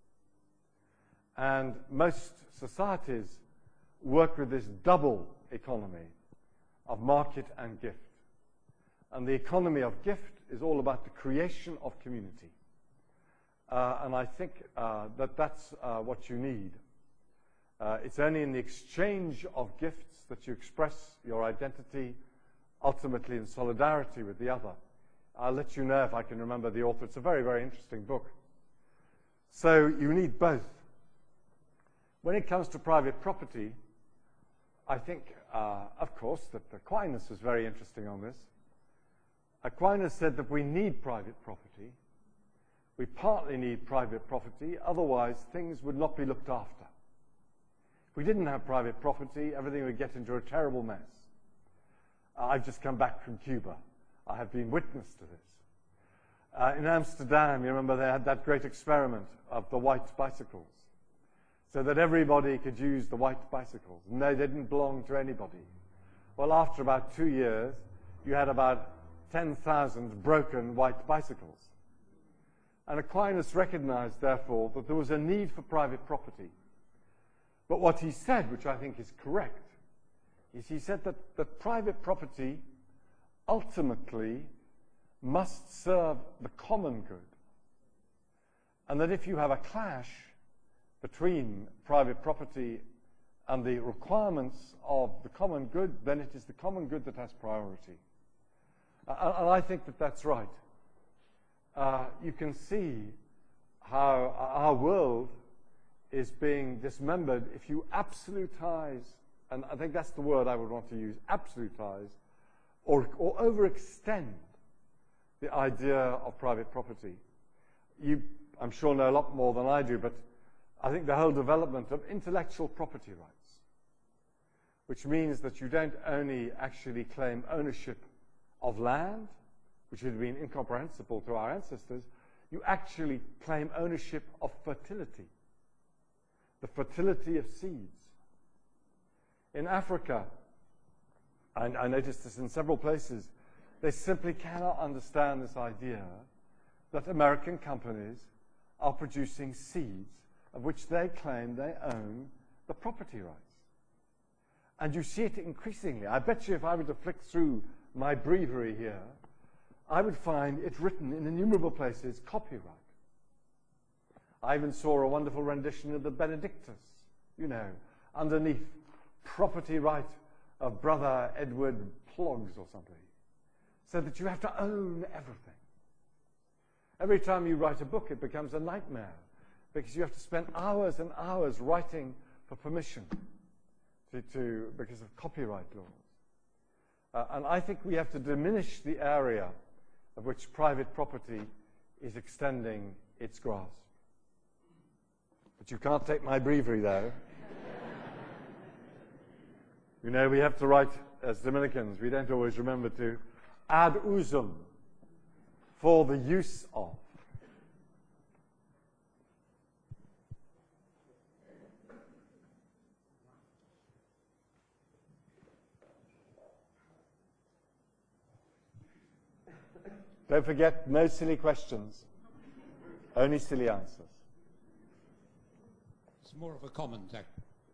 And most societies work with this double economy of market and gift. And the economy of gift is all about the creation of community. Uh, and I think uh, that that's uh, what you need. Uh, it's only in the exchange of gifts that you express your identity, ultimately in solidarity with the other. I'll let you know if I can remember the author. It's a very, very interesting book. So you need both. When it comes to private property, I think, uh, of course, that Aquinas was very interesting on this. Aquinas said that we need private property. We partly need private property, otherwise things would not be looked after. If we didn't have private property, everything would get into a terrible mess. Uh, I've just come back from Cuba. I have been witness to this. Uh, in Amsterdam, you remember they had that great experiment of the white bicycles, so that everybody could use the white bicycles, and they didn't belong to anybody. Well, after about two years, you had about ten thousand broken white bicycles. And Aquinas recognized, therefore, that there was a need for private property. But what he said, which I think is correct, is he said that, that private property ultimately must serve the common good. And that if you have a clash between private property and the requirements of the common good, then it is the common good that has priority. Uh, and I think that that's right. Uh, you can see how our world is being dismembered if you absolutize, and I think that's the word I would want to use, absolutize or, or overextend the idea of private property. You, I'm sure, know a lot more than I do, but I think the whole development of intellectual property rights, which means that you don't only actually claim ownership of land, which would have been incomprehensible to our ancestors, you actually claim ownership of fertility, the fertility of seeds. In Africa, and I noticed this in several places, they simply cannot understand this idea that American companies are producing seeds of which they claim they own the property rights. And you see it increasingly. I bet you if I were to flick through my breviary here, I would find it written in innumerable places, copyright. I even saw a wonderful rendition of the Benedictus, you know, underneath property right of Brother Edward Plogs or something, so that you have to own everything. Every time you write a book, it becomes a nightmare, because you have to spend hours and hours writing for permission to, to, because of copyright laws. Uh, and I think we have to diminish the area of which private property is extending its grasp. But you can't take my breviary, though. You know, we have to write, as Dominicans, we don't always remember to ad usum, for the use of. Don't forget, no silly questions, only silly answers. It's more of a comment, actually.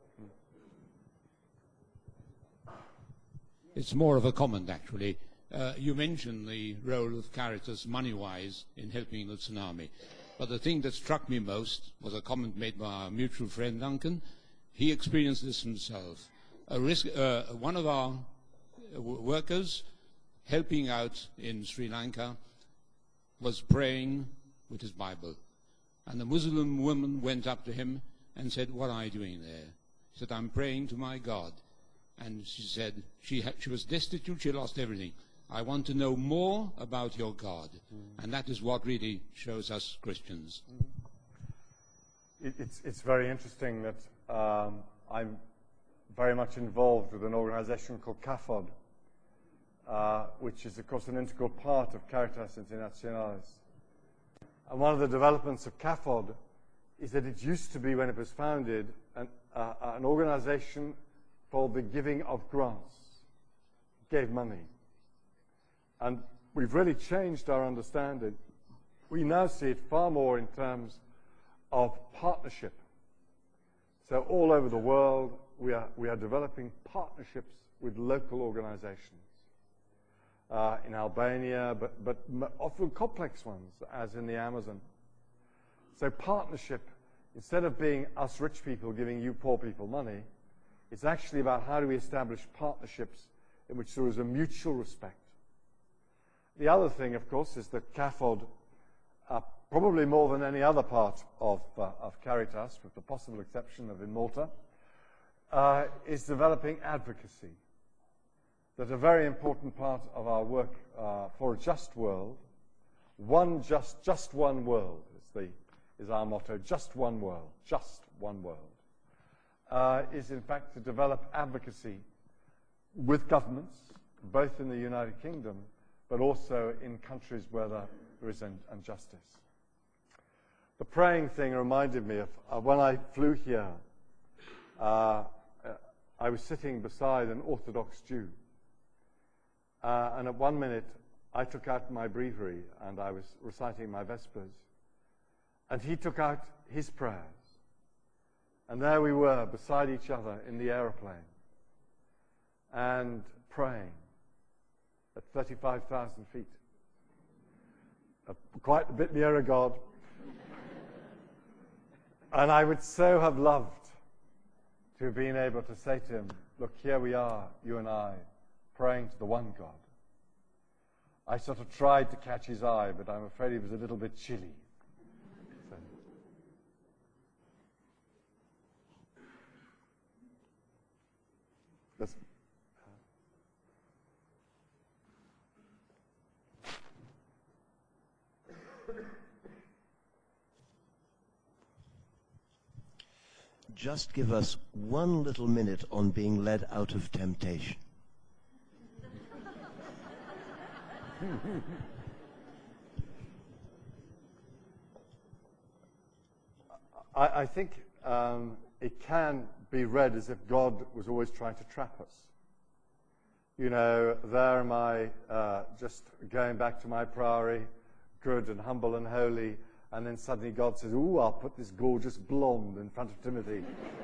It's more of a comment, actually. Uh, you mentioned the role of Caritas money-wise in helping the tsunami. But the thing that struck me most was a comment made by our mutual friend Duncan. He experienced this himself. A risk, uh, one of our workers helping out in Sri Lanka was praying with his Bible. And the Muslim woman went up to him and said, "What are you doing there?" He said, "I'm praying to my God." And she said, she, ha she was destitute, she lost everything. "I want to know more about your God." Mm. And that is what really shows us Christians. Mm. It, it's, it's very interesting that um, I'm very much involved with an organization called CAFOD, uh, which is, of course, an integral part of Caritas Internationalis. And one of the developments of CAFOD is that it used to be, when it was founded, an, uh, an organization for the giving of grants, gave money. And we've really changed our understanding. We now see it far more in terms of partnership. So all over the world, we are, we are developing partnerships with local organizations. Uh, in Albania, but, but often complex ones, as in the Amazon. So partnership, instead of being us rich people giving you poor people money, it's actually about how do we establish partnerships in which there is a mutual respect. The other thing, of course, is that CAFOD, uh, probably more than any other part of, uh, of Caritas, with the possible exception of in Malta, uh, is developing advocacy. That a very important part of our work uh, for a just world, one just, just one world is, the, is our motto, just one world, just one world, uh, is in fact to develop advocacy with governments, both in the United Kingdom, but also in countries where there, there is an injustice. The praying thing reminded me of uh, when I flew here, uh, I was sitting beside an Orthodox Jew. Uh, and at one minute, I took out my breviary and I was reciting my Vespers. And he took out his prayers. And there we were, beside each other in the aeroplane, and praying at thirty-five thousand feet. Uh, quite a bit nearer God. And I would so have loved to have been able to say to him, "Look, here we are, you and I, praying to the one God." I sort of tried to catch his eye, but I'm afraid he was a little bit chilly. So. That's, just give us one little minute on being led out of temptation. I, I think um, it can be read as if God was always trying to trap us. You know, there am I, uh, just going back to my priory, good and humble and holy, and then suddenly God says, ooh, I'll put this gorgeous blonde in front of Timothy.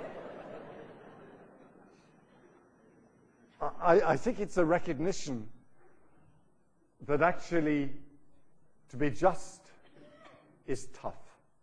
I, I think it's a recognition that actually to be just is tough.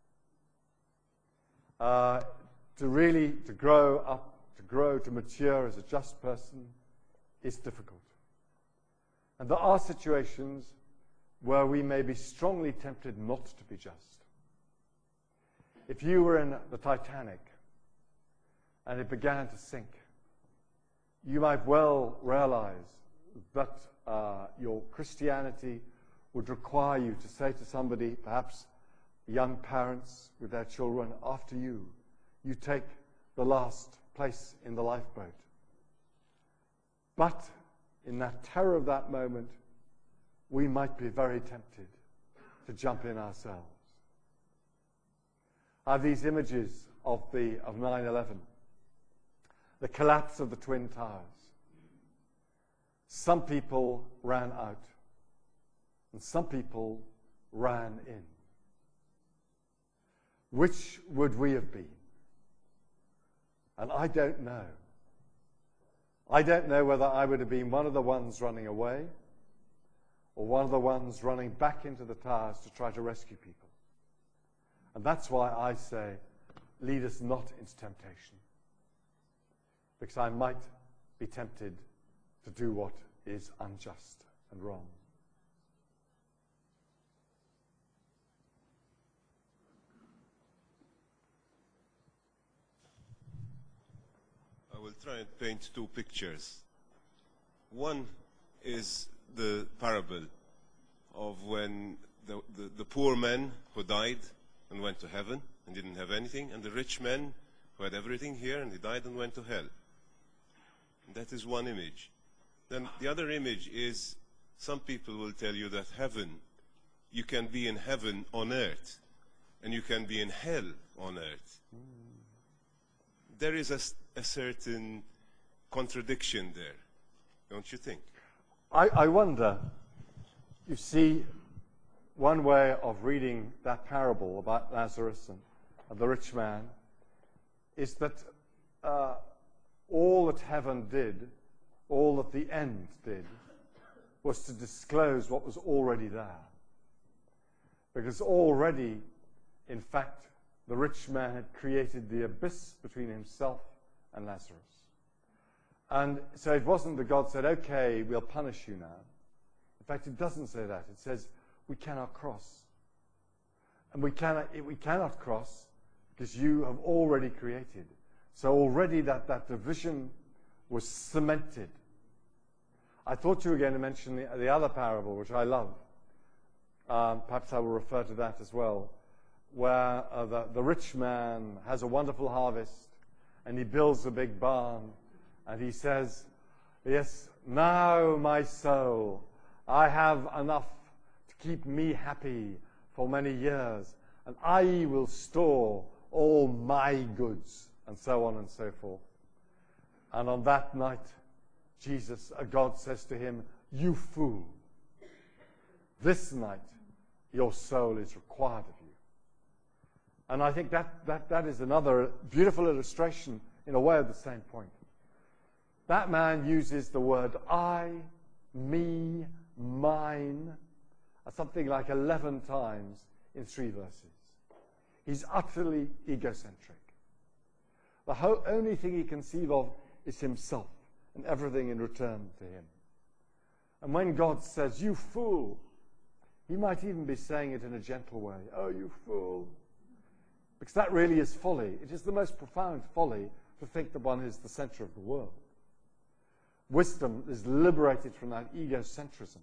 Uh, to really, to grow up, to grow, to mature as a just person is difficult. And there are situations where we may be strongly tempted not to be just. If you were in the Titanic and it began to sink, you might well realize that uh, your Christianity would require you to say to somebody, perhaps young parents with their children, after you, you take the last place in the lifeboat. But in that terror of that moment, we might be very tempted to jump in ourselves. I have these images of the of nine eleven, the collapse of the Twin Towers. Some people ran out, and some people ran in. Which would we have been? And I don't know. I don't know whether I would have been one of the ones running away or one of the ones running back into the towers to try to rescue people. And that's why I say, lead us not into temptation. Because I might be tempted to do what is unjust and wrong. I will try and paint two pictures. One is the parable of when the, the, the poor man who died and went to heaven and didn't have anything, and the rich man who had everything here and he died and went to hell. And that is one image. Then the other image is, some people will tell you that heaven, you can be in heaven on earth and you can be in hell on earth. There is a, a certain contradiction there, don't you think? I, I wonder, you see, one way of reading that parable about Lazarus and, and the rich man is that uh, all that heaven did, all that the end did, was to disclose what was already there. Because already, in fact, the rich man had created the abyss between himself and Lazarus. And so it wasn't that God said, okay, we'll punish you now. In fact, it doesn't say that. It says, we cannot cross. And we cannot, we cannot cross because you have already created. So already that, that division was cemented. I thought you were going to mention the, the other parable, which I love. Um, perhaps I will refer to that as well, where uh, the, the rich man has a wonderful harvest, and he builds a big barn, and he says, yes, now my soul, I have enough to keep me happy for many years, and I will store all my goods, and so on and so forth. And on that night, Jesus, uh, God says to him, you fool, this night your soul is required of you. And I think that, that, that is another beautiful illustration, in a way, of the same point. That man uses the word I, me, mine, something like eleven times in three verses. He's utterly egocentric. The whole, only thing he conceives of is himself and everything in return to him. And when God says, you fool, he might even be saying it in a gentle way. Oh, you fool. Because that really is folly. It is the most profound folly to think that one is the center of the world. Wisdom is liberated from that egocentrism.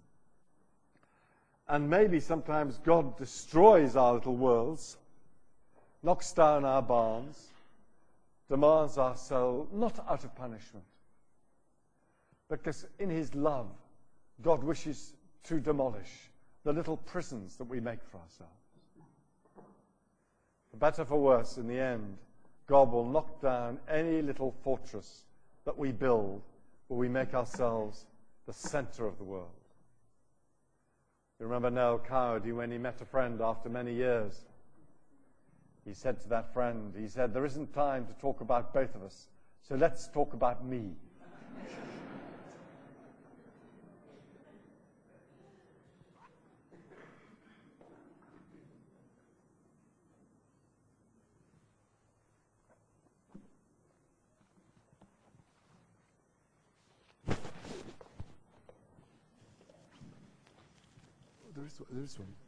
And maybe sometimes God destroys our little worlds, knocks down our barns, demands our soul not out of punishment, because in his love, God wishes to demolish the little prisons that we make for ourselves. For better, for worse, in the end, God will knock down any little fortress that we build where we make ourselves the center of the world. You remember Noel Coward, when he met a friend after many years, he said to that friend, he said, there isn't time to talk about both of us, so let's talk about me. There's, there's one.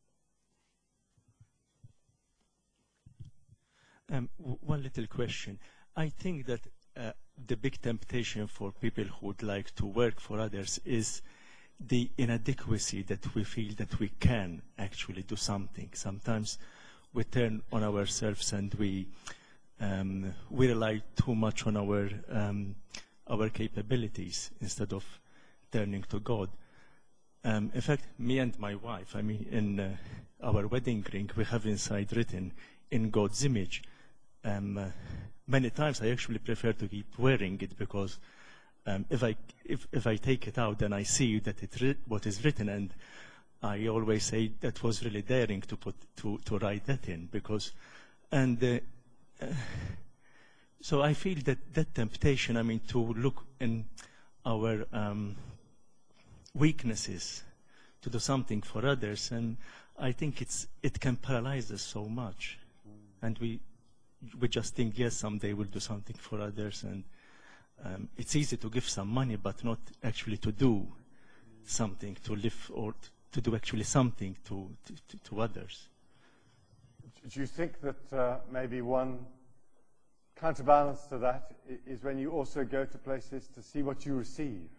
Um, w- one little question. I think that uh, the big temptation for people who would like to work for others is the inadequacy that we feel that we can actually do something. Sometimes we turn on ourselves and we um, we rely too much on our um, our capabilities instead of turning to God. Um, in fact, me and my wife, I mean, in uh, our wedding ring, we have inside written, in God's image. Um, uh, many times I actually prefer to keep wearing it because um, if I if, if I take it out, then I see that it ri- what is written, and I always say that was really daring to put to, to write that in because, and uh, uh, so I feel that that temptation, I mean, to look in our um, weaknesses to do something for others, and I think it's it can paralyze us so much, and we we just think, yes, someday we'll do something for others, and um, it's easy to give some money, but not actually to do something, to live or t- to do actually something to to, to others. Do you think that uh, maybe one counterbalance to that i- is when you also go to places to see what you receive?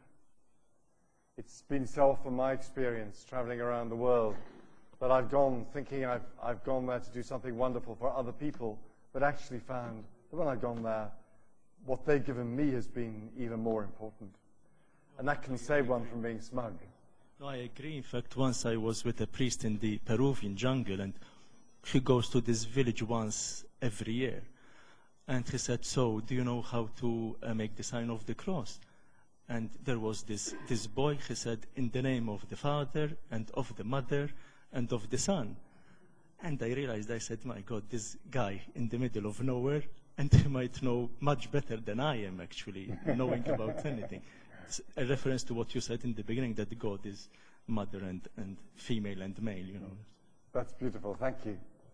It's been so often my experience traveling around the world that I've gone thinking I've, I've gone there to do something wonderful for other people, but actually found that when I've gone there, what they've given me has been even more important. And that can save one from being smug. No, I agree. In fact, once I was with a priest in the Peruvian jungle, and he goes to this village once every year. And he said, so, do you know how to uh, make the sign of the cross? And there was this, this boy, he said, in the name of the Father, and of the Mother, and of the Son. And I realized, I said, my God, this guy in the middle of nowhere, and he might know much better than I am, actually, knowing about anything. It's a reference to what you said in the beginning, that God is mother and, and female and male, you know. That's beautiful. Thank you.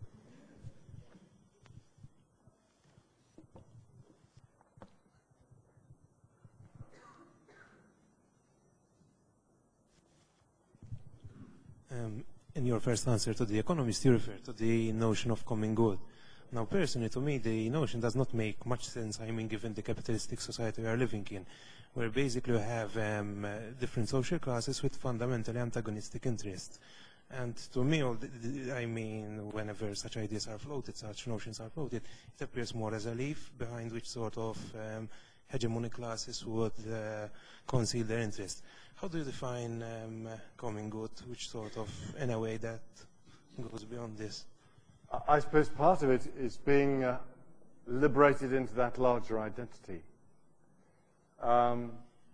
Um, in your first answer to the economist, you referred to the notion of common good. Now, personally, to me, the notion does not make much sense, I mean, given the capitalistic society we are living in, where basically we have um, uh, different social classes with fundamentally antagonistic interests. And to me, all the, the, I mean, whenever such ideas are floated, such notions are floated, it appears more as a leaf behind which sort of um, hegemonic classes would uh, conceal their interest. How do you define um, uh, common good, which sort of, in a way that goes beyond this? I suppose part of it is being uh, liberated into that larger identity. Um,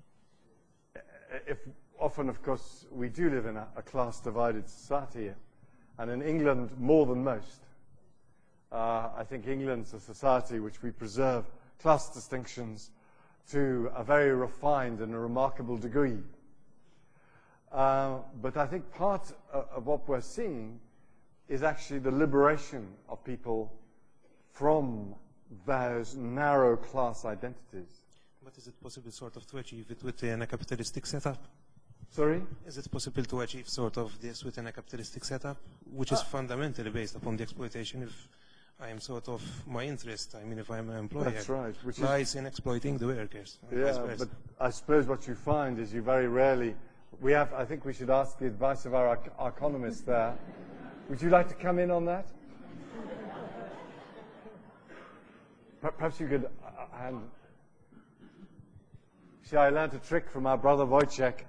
if often, of course, we do live in a, a class-divided society, and in England more than most. Uh, I think England's a society which we preserve class distinctions to a very refined and a remarkable degree. Uh, but I think part of, of what we're seeing is actually the liberation of people from those narrow class identities. But is it possible sort of to achieve it within a capitalistic setup? Sorry? Is it possible to achieve sort of this within a capitalistic setup, which is uh, fundamentally based upon the exploitation? If I am sort of, my interest, I mean, if I'm an employer, that's right, which lies is, in exploiting the workers. Yeah, but I suppose what you find is you very rarely, we have, I think we should ask the advice of our, our economist there. Would you like to come in on that? per- perhaps you could uh, hand. See, I learned a trick from our brother Wojciech.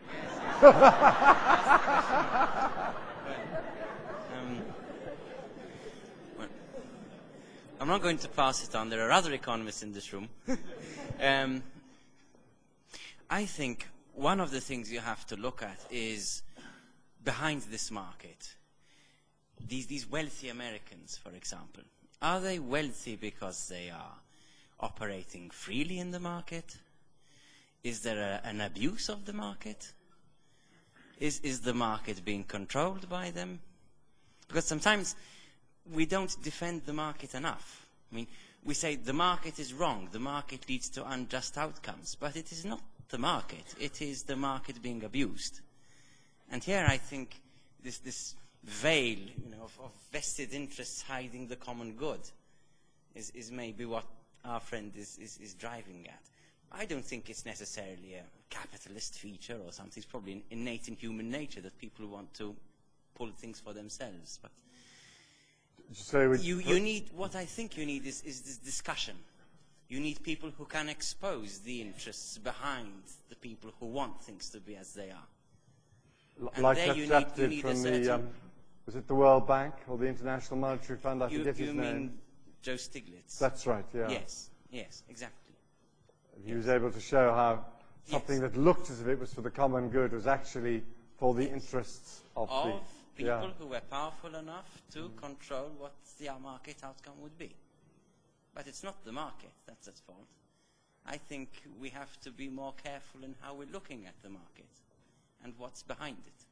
um, well, I'm not going to pass it on. There are other economists in this room. um, I think one of the things you have to look at is behind this market. These, these wealthy Americans, for example, are they wealthy because they are operating freely in the market? Is there a, an abuse of the market? Is, is the market being controlled by them? Because sometimes we don't defend the market enough. I mean, we say the market is wrong, the market leads to unjust outcomes, but it is not the market, it is the market being abused. And here I think this, this veil, you know, of, of vested interests hiding the common good is, is maybe what our friend is, is, is driving at. I don't think it's necessarily a capitalist feature or something. It's probably innate in human nature that people want to pull things for themselves. But so you, you need, what I think you need is, is this discussion. You need people who can expose the interests behind the people who want things to be as they are. L- And like there that you chap need- you did need a from certain- the, um, was it the World Bank or the International Monetary Fund? I You, forget you his mean name. Joe Stiglitz? That's right, yeah. Yes, yes, exactly. He was able to show how something Yes. that looked as if it was for the common good was actually for the Yes. interests of, Of the people yeah. who were powerful enough to mm. control what the market outcome would be. But it's not the market that's at fault. I think we have to be more careful in how we're looking at the market and what's behind it.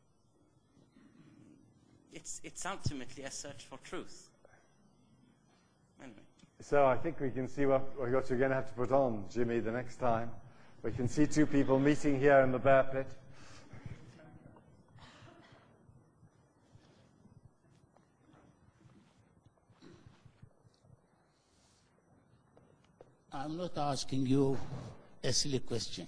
It's, it's ultimately a search for truth. Anyway. So I think we can see what, what you're going to have to put on, Jimmy, the next time. We can see two people meeting here in the bear pit. I'm not asking you a silly question.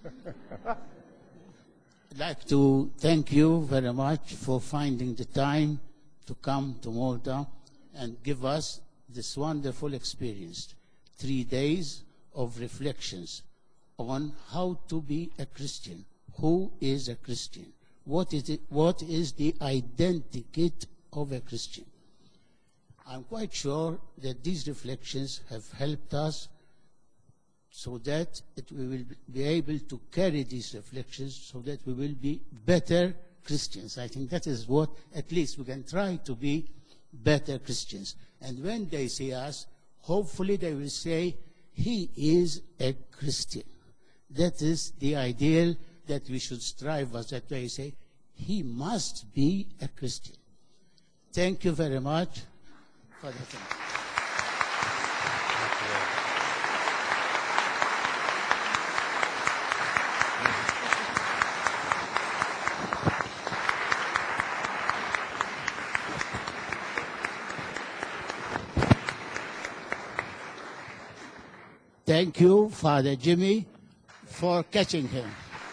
I'd like to thank you very much for finding the time to come to Malta and give us this wonderful experience. Three days of reflections on how to be a Christian. Who is a Christian? What is it, what is the identity of a Christian? I'm quite sure that these reflections have helped us so that it, we will be able to carry these reflections so that we will be better Christians. I think that is what, at least we can try to be better Christians. And when they see us, hopefully they will say, he is a Christian. That is the ideal that we should strive as that way, say, he must be a Christian. Thank you very much for the time. Thank you, Father Jimmy, for catching him.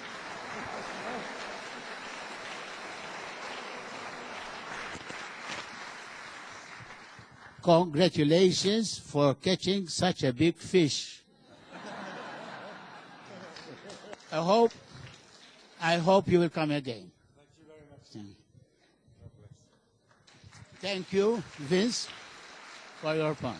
Congratulations for catching such a big fish. I hope, I hope you will come again. Thank you very much. Thank you, Vince, for your point.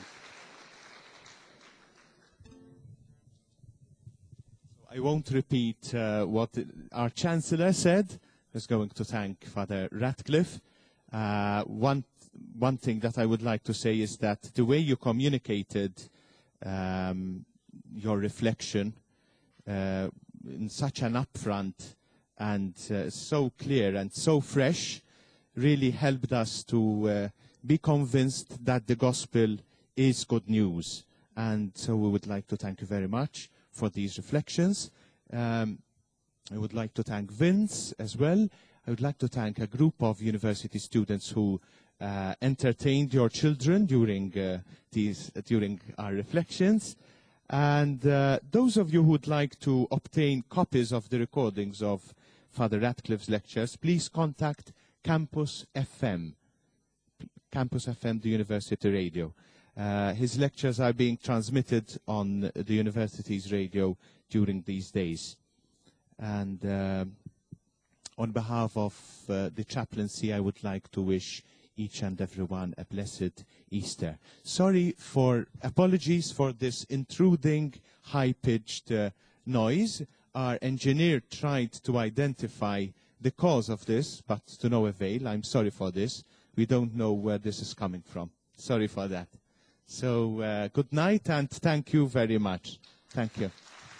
I won't repeat uh, what our Chancellor said. I was going to thank Father Ratcliffe. Uh, one, one thing that I would like to say is that the way you communicated um, your reflection uh, in such an upfront and uh, so clear and so fresh really helped us to uh, be convinced that the gospel is good news. And so we would like to thank you very much for these reflections. Um, I would like to thank Vince as well. I would like to thank a group of university students who uh, entertained your children during uh, these uh, during our reflections. And uh, those of you who would like to obtain copies of the recordings of Father Ratcliffe's lectures, please contact Campus F M, Campus F M, the University Radio. Uh, his lectures are being transmitted on the university's radio during these days. And uh, on behalf of uh, the chaplaincy, I would like to wish each and everyone a blessed Easter. Sorry for, apologies for this intruding, high-pitched uh, noise. Our engineer tried to identify the cause of this, but to no avail. I'm sorry for this. We don't know where this is coming from. Sorry for that. So, uh, good night and thank you very much. Thank you.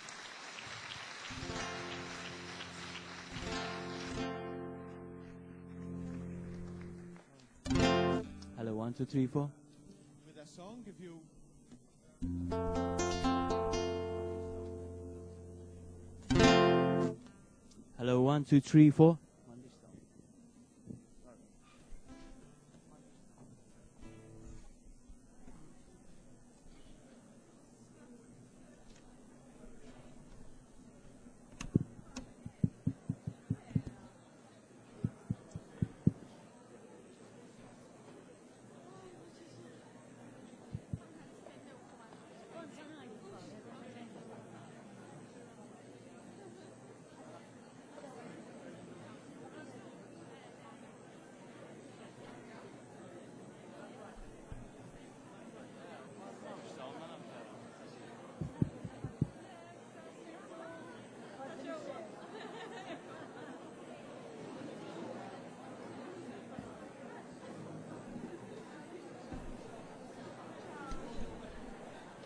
Hello, one, two, three, four. With a song, if you... Hello, one, two, three, four.